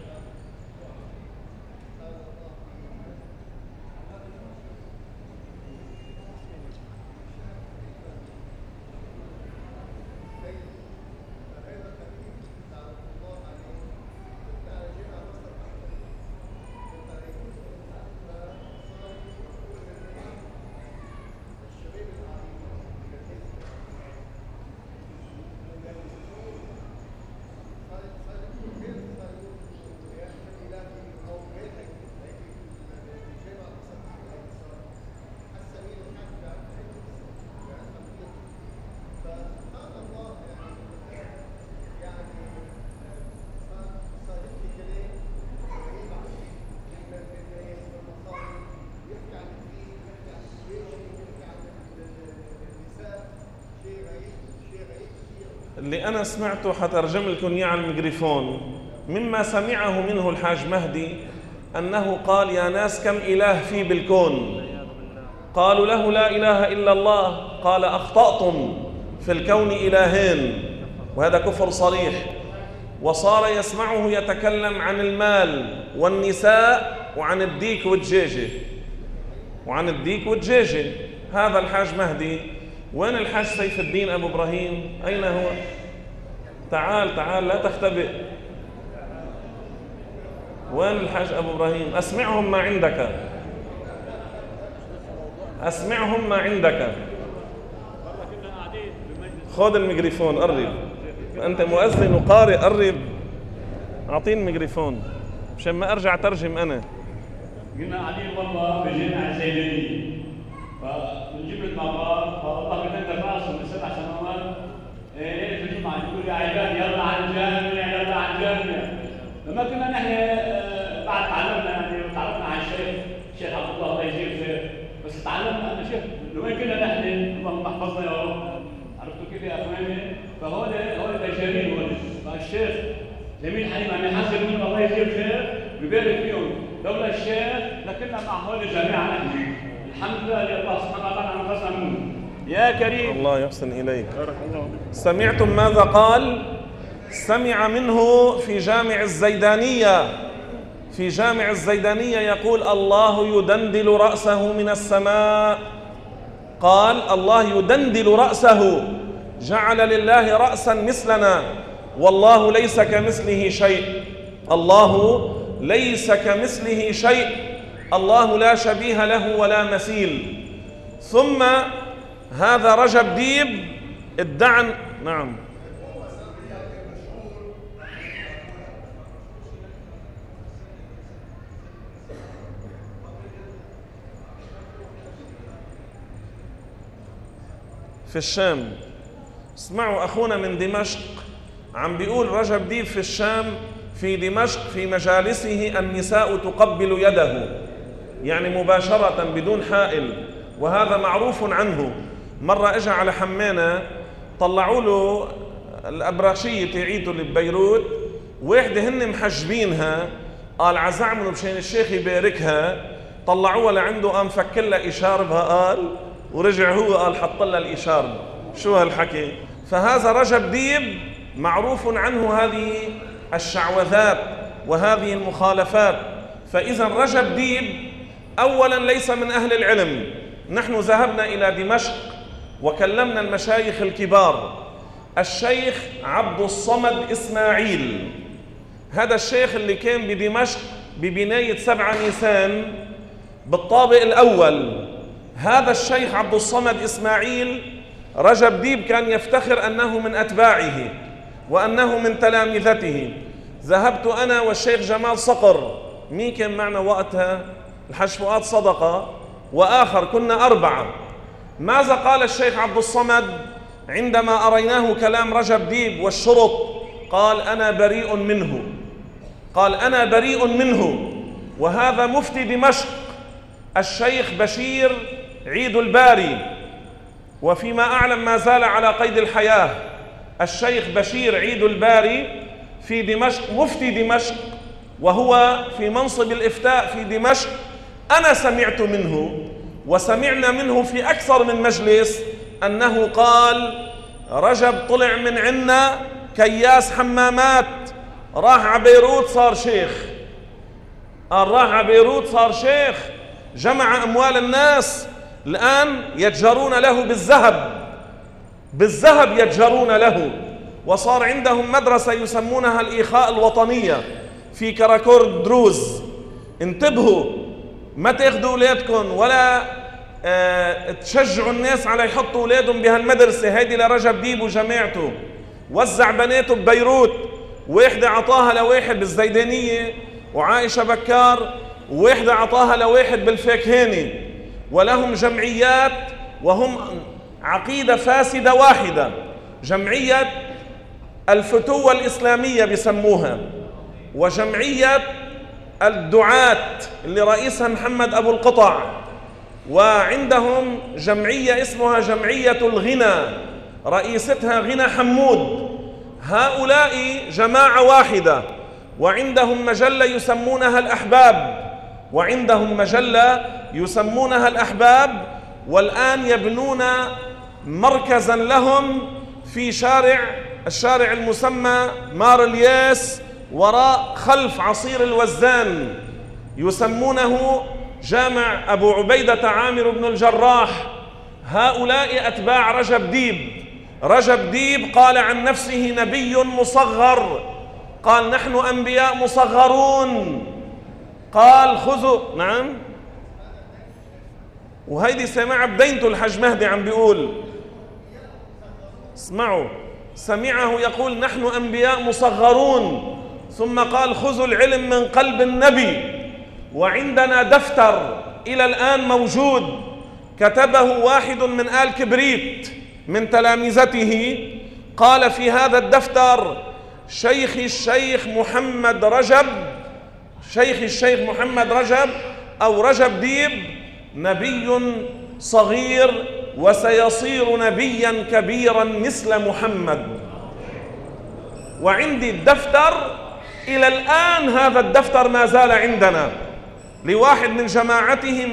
اللي أنا سمعته حترجم لكم إياه على الميكروفون، مما سمعه منه الحاج مهدي أنه قال يا ناس كم إله في بالكون؟ قالوا له لا إله إلا الله. قال أخطأتم، في الكون إلهين، وهذا كفر صريح. وصار يسمعه يتكلم عن المال والنساء وعن الديك والدجاجة، وعن الديك والدجاجة. هذا الحاج مهدي. وين الحاج سيف الدين أبو إبراهيم؟ أين هو؟ تعال تعال لا تختبئ. وين الحاج أبو إبراهيم؟ أسمعهم ما عندك، أسمعهم ما عندك. خذ الميكروفون، قرب، أنت مؤذن وقارئ، قرب أعطيني الميكروفون مشان ما أرجع ترجم أنا. قلنا قاعدين والله بجامع الزيدانية، فبنجيب المقام، فالله بدنا نتفاصل من 7 سنوات. في الجمعة يقول يا عباد يلا على الجامع، يلا على الجامع. لما كنا نحن بعد تعلمنا يعني وتعرفنا على الشيخ عبد الله يجزيه خير، بس تعلمنا أن شيخ لوين كنا نحن، اللهم احفظنا يا رب. عرفتوا كيف يا أخواني؟ فهول دجالين هول. فالشيخ جميل حليم عم يحسن منهم الله يجزيه خير ويبارك فيهم. لولا الشيخ لكنا مع هول الجماعة نحن. الحمد لله الله سبحانه وتعالى عم خصنا منه. يا كريم الله يحسن إليك. بارك الله. سمعتم ماذا قال؟ سمع منه في جامع الزيدانية. في جامع الزيدانية يقول الله يدندل رأسه من السماء. قال الله يدندل رأسه، جعل لله رأسا مثلنا، والله ليس كمثله شيء. الله ليس كمثله شيء، الله لا شبيه له ولا مثيل. ثم هذا رجب ديب ادعى. نعم في الشام. اسمعوا أخونا من دمشق عم بيقول رجب ديب في الشام في دمشق في مجالسه النساء تقبل يده، يعني مباشرة بدون حائل، وهذا معروف عنه. مرة اجى على حمانة طلعوا له الأبراشية تعيته اللي ببيروت، واحدة هن محجبينها، قال عزعمله مشان الشيخ يباركها، طلعوها لعنده قام فك لها إشاربها، قال ورجع هو قال حط لها الإشارب. شو هالحكي؟ فهذا رجب ديب معروف عنه هذه الشعوذات وهذه المخالفات. فإذا رجب ديب أولا ليس من أهل العلم. نحن ذهبنا إلى دمشق وكلمنا المشايخ الكبار. الشيخ عبد الصمد إسماعيل، هذا الشيخ اللي كان بدمشق ببناية 7 نيسان بالطابق الأول، هذا الشيخ عبد الصمد إسماعيل رجب ديب كان يفتخر أنه من أتباعه وأنه من تلامذته. ذهبت أنا والشيخ جمال صقر، مين كان معنا وقتها؟ الحاج فؤاد صدقة وآخر، كنا 4. ماذا قال الشيخ عبد الصمد عندما أريناه كلام رجب ديب والشرط؟ قال أنا بريء منه، قال أنا بريء منه. وهذا مفتي دمشق الشيخ بشير عيد الباري، وفيما أعلم ما زال على قيد الحياة. الشيخ بشير عيد الباري في دمشق مفتي دمشق، وهو في منصب الإفتاء في دمشق. أنا سمعت منه وسمعنا منه في أكثر من مجلس أنه قال رجب طلع من عنا كياس حمامات، راح على بيروت صار شيخ. راح على بيروت صار شيخ، جمع أموال الناس، الآن يتجرون له بالذهب يتجرون له. وصار عندهم مدرسة يسمونها الإخاء الوطنية في كراكور دروز. انتبهوا، ما تاخذوا أولادكم ولا تشجعوا الناس على يحطوا أولادهم بهالمدرسة هيدي لرجب ديب وجماعته. وزع بناته ببيروت، واحدة عطاها لواحد بالزيدانية وعائشة بكار، وواحدة عطاها لواحد بالفاكهاني، ولهم جمعيات وهم عقيدة فاسدة واحدة، جمعية الفتوة الإسلامية بسموها، وجمعية الدعاة اللي رئيسها محمد أبو القطع، وعندهم جمعية اسمها جمعية الغنى رئيستها غنى حمود. هؤلاء جماعة واحدة، وعندهم مجلة يسمونها الأحباب، والآن يبنون مركزا لهم في الشارع المسمى مار الياس وراء خلف عصير الوزان، يسمونه جامع أبو عبيدة عامر بن الجراح. هؤلاء أتباع رجب ديب. رجب ديب قال عن نفسه نبي مصغر، قال نحن أنبياء مصغرون، قال خذوا. نعم، وهيدي سمع بدينته الحج مهدي عم بيقول، اسمعوا، سمعه يقول نحن أنبياء مصغرون، ثم قال خذوا العلم من قلب النبي. وعندنا دفتر إلى الآن موجود كتبه واحد من آل كبريت من تلامذته، قال في هذا الدفتر شيخ الشيخ محمد رجب أو رجب ديب نبي صغير وسيصير نبيا كبيرا مثل محمد. وعندي الدفتر إلى الآن، هذا الدفتر ما زال عندنا لواحد من جماعته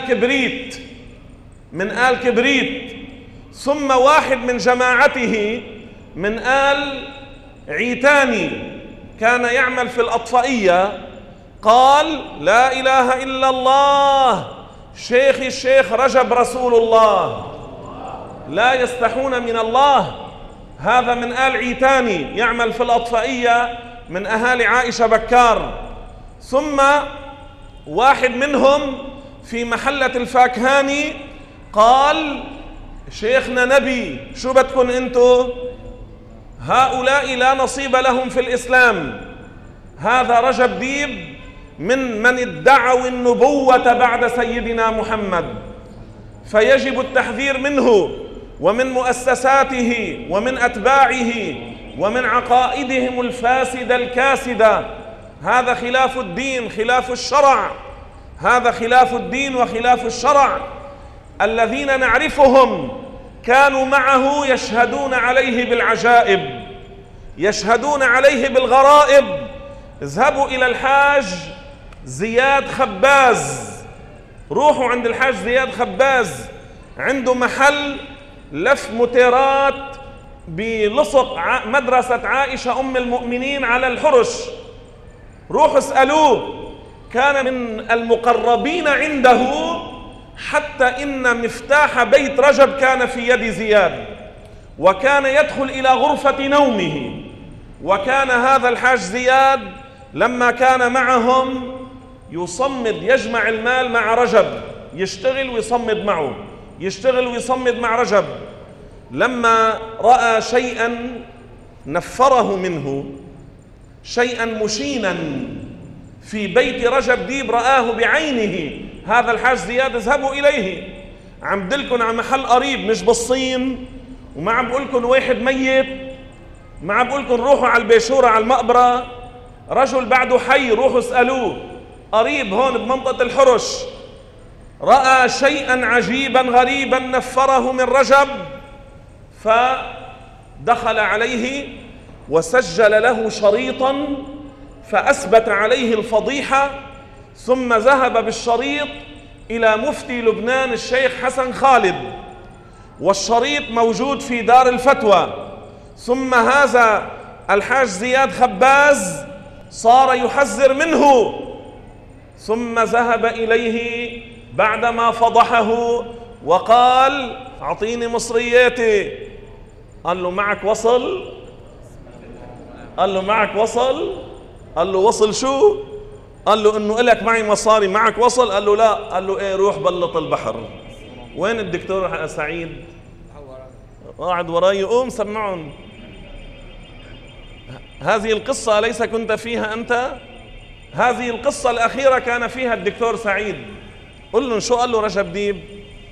من آل كبريت، ثم واحد من جماعته من آل عيتاني كان يعمل في الأطفئية، قال لا إله إلا الله، الشيخ رجب رسول الله، لا يستحون من الله. هذا من آل عيتاني يعمل في الأطفئية من أهالي عائشة بكار. ثم واحد منهم في محلة الفاكهاني قال شيخنا نبي، شو بدكن انتو؟ هؤلاء لا نصيب لهم في الإسلام. هذا رجب ديب من ادعوا النبوة بعد سيدنا محمد، فيجب التحذير منه ومن مؤسساته ومن أتباعه ومن عقائدهم الفاسدة الكاسدة. هذا خلاف الدين، خلاف الشرع، هذا خلاف الدين وخلاف الشرع. الذين نعرفهم كانوا معه يشهدون عليه بالعجائب، يشهدون عليه بالغرائب. اذهبوا إلى الحاج زياد خباز، روحوا عند الحاج زياد خباز، عنده محل لف متيرات بلصق مدرسة عائشة أم المؤمنين على الحرش، روحوا اسألوه. كان من المقربين عنده، حتى إن مفتاح بيت رجب كان في يد زياد، وكان يدخل إلى غرفة نومه. وكان هذا الحاج زياد لما كان معهم يصمد، يجمع المال مع رجب، يشتغل ويصمد معه، يشتغل ويصمد مع رجب. لما رأى شيئا نفره منه شيئا مشينا في بيت رجب ديب رآه بعينه هذا الحاج زياد، اذهبوا إليه. عم دلكن على محل قريب مش بالصين، وما عم بقولكن واحد ميت، ما عم بقولكن روحوا على البيشورة على المقبرة، رجل بعده حي روحوا اسألوه. قريب هون بمنطقة الحرش رأى شيئا عجيبا غريبا نفره من رجب، فدخل عليه وسجل له شريطا فأثبت عليه الفضيحة، ثم ذهب بالشريط إلى مفتي لبنان الشيخ حسن خالد، والشريط موجود في دار الفتوى. ثم هذا الحاج زياد خباز صار يحذر منه، ثم ذهب إليه بعدما فضحه وقال أعطيني مصرياتي. قال له معك وصل؟ قال له معك وصل؟ قال له وصل شو؟ قال له إنه إلك معي مصاري. معك وصل؟ قال له لا. قال له إيه؟ روح بلط البحر. وين الدكتور سعيد؟ قاعد وراي، قوم سمعهم هذه القصة. أليس كنت فيها أنت؟ هذه القصة الأخيرة كان فيها الدكتور سعيد. قل لهم شو قال له رجب ديب؟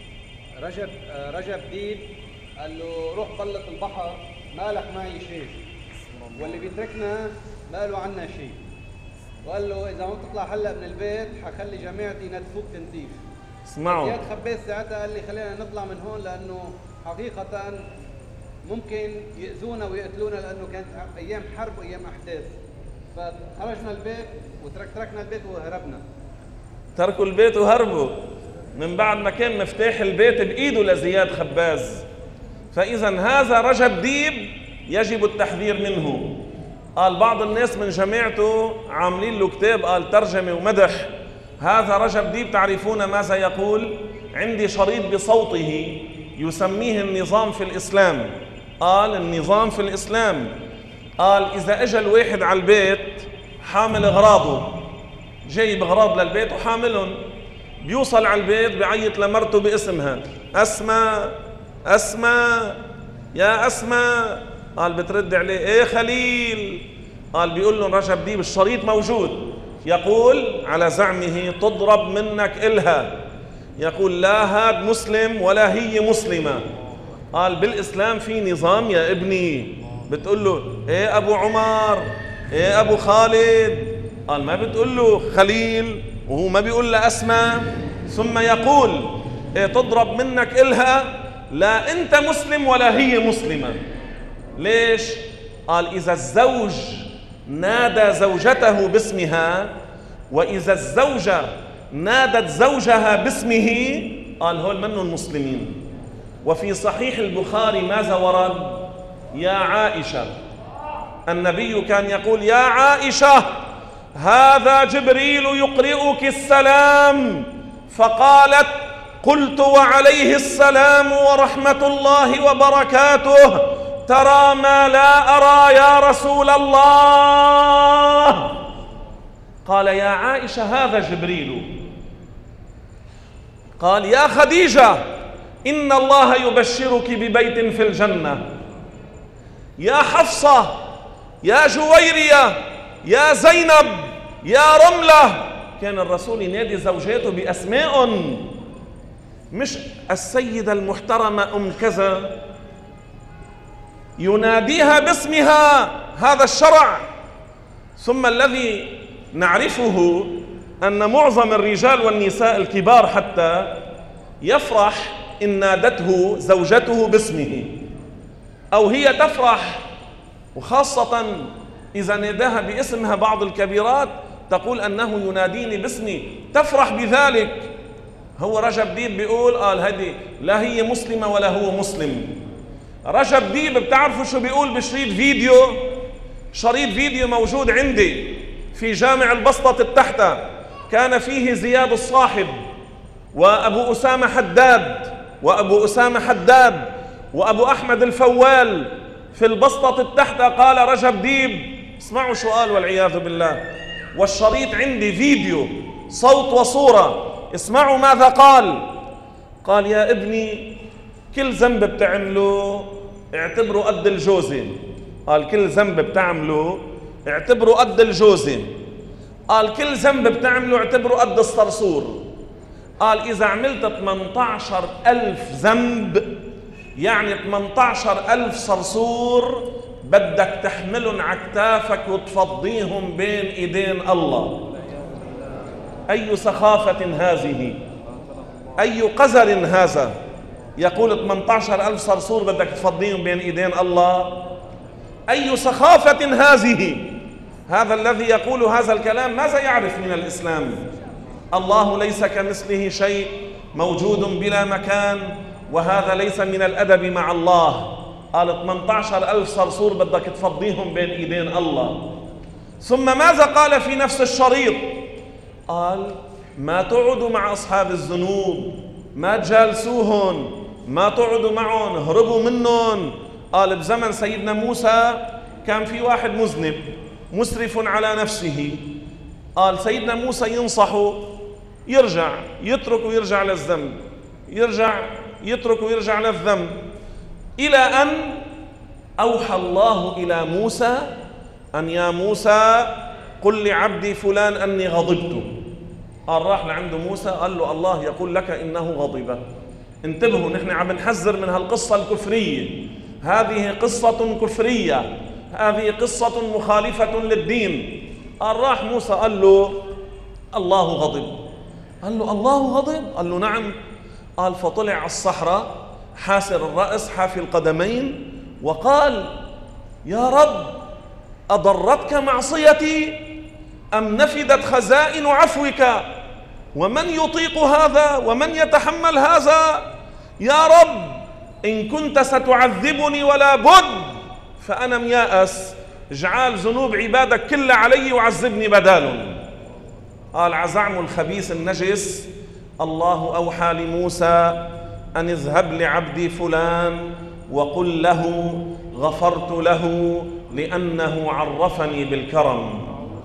رجب ديب قال له روح بلط البحر، مالك معي شيء، واللي بيتركنا ما له عنا شيء. وقال له إذا ما تطلع هلا من البيت حخلي جماعتي ندفوك تنتيف. اسمعوا، زياد خباز ساعتها قال لي خلينا نطلع من هون، لأنه حقيقة ممكن يأذونا ويقتلونا، لأنه كانت أيام حرب وأيام أحداث. فخرجنا البيت وتركنا البيت وهربنا. تركوا البيت وهربوا من بعد ما كان مفتاح البيت بإيده لزياد خباز. فإذا هذا رجب ديب يجب التحذير منه. قال بعض الناس من جماعته عاملين له كتاب قال ترجمة ومدح. هذا رجب ديب تعرفون ماذا يقول؟ عندي شريط بصوته يسميه النظام في الإسلام. قال النظام في الإسلام، قال إذا أجى الواحد على البيت حامل أغراضه، جايب أغراض للبيت وحاملهم، بيوصل على البيت بيعيط لمرته باسمها، أسماء أسماء يا أسماء. قال بترد عليه إيه خليل. قال بيقول لهم رجب ديب الشريط موجود، يقول على زعمه تضرب منك إلها، يقول لا هاد مسلم ولا هي مسلمة. قال بالإسلام في نظام يا ابني. بتقول له ايه ابو عمر، ايه ابو خالد. قال ما بتقول له خليل وهو ما بيقول له اسماء. ثم يقول ايه تضرب منك إلها، لا انت مسلم ولا هي مسلمة. ليش؟ قال اذا الزوج نادى زوجته باسمها، واذا الزوجة نادت زوجها باسمه، قال هول منهم المسلمين. وفي صحيح البخاري ماذا ورد؟ يا عائشة، النبي كان يقول يا عائشة هذا جبريل يقرئك السلام، فقالت قلت وعليه السلام ورحمة الله وبركاته، ترى ما لا أرى يا رسول الله. قال يا عائشة هذا جبريل. قال يا خديجة إن الله يبشرك ببيت في الجنة. يا حفصة، يا جويرية، يا زينب، يا رملة. كان الرسول ينادي زوجاته بأسماء، مش السيدة المحترمة أم كذا، يناديها باسمها. هذا الشرع. ثم الذي نعرفه أن معظم الرجال والنساء الكبار حتى يفرح إن نادته زوجته باسمه، أو هي تفرح، وخاصة إذا ناداها باسمها بعض الكبيرات تقول أنه يناديني باسمي، تفرح بذلك. هو رجب ديب بيقول قال هذه لا هي مسلمة ولا هو مسلم. رجب ديب بتعرفوا شو بيقول بشريط فيديو؟ شريط فيديو موجود عندي في جامع البسطة التحتة، كان فيه زياد الصاحب وأبو أسامة حداد وأبو أحمد الفوال في البسطة التحتة. قال رجب ديب، اسمعوا شو قال والعياذ بالله، والشريط عندي فيديو صوت وصورة، اسمعوا ماذا قال. قال يا ابني كل ذنب بتعمله اعتبره قد الجوزة. قال كل ذنب بتعمله اعتبره قد الجوزة. قال كل ذنب بتعمله اعتبره قد الصرصور. قال إذا عملت 18,000 ذنب يعني 18,000 صرصور بدك تحملهم على كتافك وتفضيهم بين ايدين الله. اي سخافة هذه، اي قذر هذا، يقول 18,000 صرصور بدك تفضيهم بين ايدين الله. اي سخافة هذه، هذا الذي يقول هذا الكلام ماذا يعرف من الإسلام؟ الله ليس كمثله شيء، موجود بلا مكان، وهذا ليس من الأدب مع الله. قال 18,000 صرصور بدك تفضيهم بين ايدين الله. ثم ماذا قال في نفس الشريط؟ قال ما تقعدوا مع أصحاب الذنوب، ما تجالسوهم، ما تقعدوا معهم، هربوا منهم. قال بزمن سيدنا موسى كان في واحد مذنب مسرف على نفسه. قال سيدنا موسى ينصحه يرجع، يترك ويرجع للذنب، يرجع يترك ويرجع للذنب، إلى أن أوحى الله إلى موسى أن يا موسى قل لعبدي فلان أني غضبت. قال راح لعند موسى قال له الله يقول لك إنه غضب. انتبهوا، نحن عم نحذر من هالقصة الكفرية. هذه قصة كفرية، هذه قصة مخالفة للدين. قال راح موسى قال له الله غضب. قال له الله غضب؟ قال له نعم. قال فطلع على الصحراء حاسر الرأس حافي القدمين وقال يا رب أضرتك معصيتي أم نفدت خزائن عفوك؟ ومن يطيق هذا ومن يتحمل هذا؟ يا رب إن كنت ستعذبني ولا بد فأنا ميأس، اجعل ذنوب عبادك كلها علي وعذبني بدالهم. قال عزعم الخبيث النجس الله أوحى لموسى أن اذهب لعبدي فلان وقل له غفرت له لأنه عرفني بالكرم.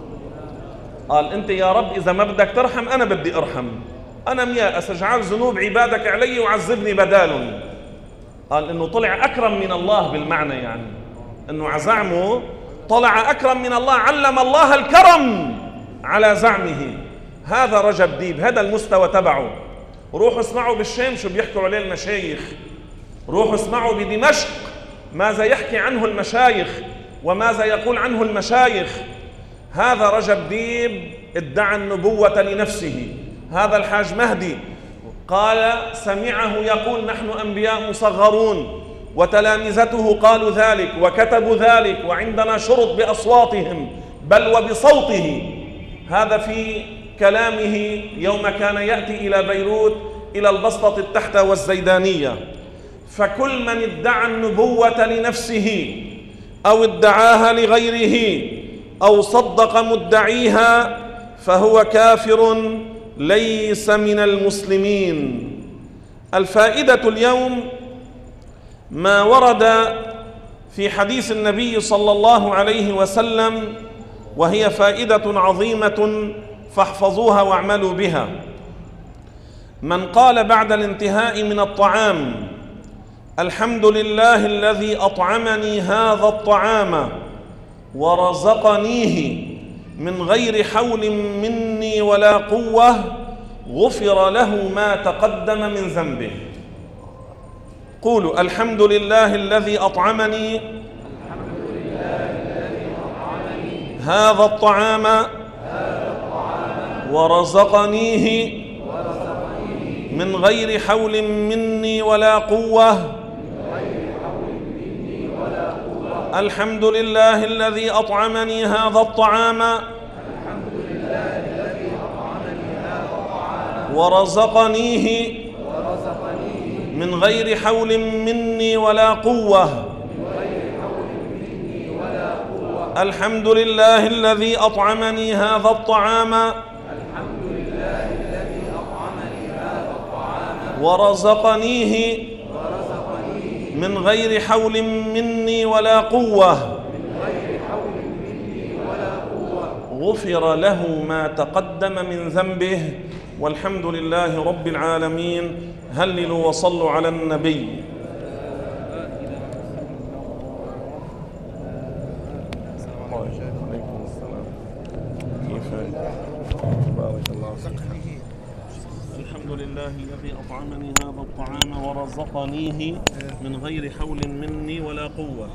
قال أنت يا رب إذا ما بدك ترحم أنا بدي أرحم، أنا ميأس، اجعل ذنوب عبادك علي وعذبني بدالهم. قال إنه طلع أكرم من الله بالمعنى، يعني إنه عزعمه طلع أكرم من الله، علم الله الكرم على زعمه. هذا رجب ديب، هذا المستوى تبعه. روحوا اسمعوا بالشام شو بيحكوا عليه المشايخ، روحوا اسمعوا بدمشق ماذا يحكي عنه المشايخ وماذا يقول عنه المشايخ. هذا رجب ديب ادعى النبوة لنفسه. هذا الحاج مهدي قال سمعه يقول نحن أنبياء مصغرون، وتلامذته قالوا ذلك وكتبوا ذلك، وعندنا شرط بأصواتهم بل وبصوته. هذا في كلامه يوم كان يأتي إلى بيروت إلى البسطة التحت والزيدانية. فكل من ادعى النبوة لنفسه أو ادعاها لغيره أو صدق مدعيها فهو كافر ليس من المسلمين. الفائدة اليوم ما ورد في حديث النبي صلى الله عليه وسلم، وهي فائدة عظيمة فاحفظوها واعملوا بها. من قال بعد الانتهاء من الطعام الحمد لله الذي أطعمني هذا الطعام ورزقنيه من غير حول مني ولا قوة غفر له ما تقدم من ذنبه. قولوا الحمد لله الذي أطعمني هذا الطعام ورزقنيه من غير حول مني ولا قوة. الحمد لله الذي أطعمني هذا الطعام ورزقنيه من غير حول مني ولا قوة. الحمد لله الذي أطعمني هذا الطعام ورزقنيه من غير حول مني ولا قوة غفر له ما تقدم من ذنبه. والحمد لله رب العالمين. هللوا وصلوا على النبي. السلام عليكم. لله الذي أطعمني هذا الطعام ورزقنيه من غير حول مني ولا قوة.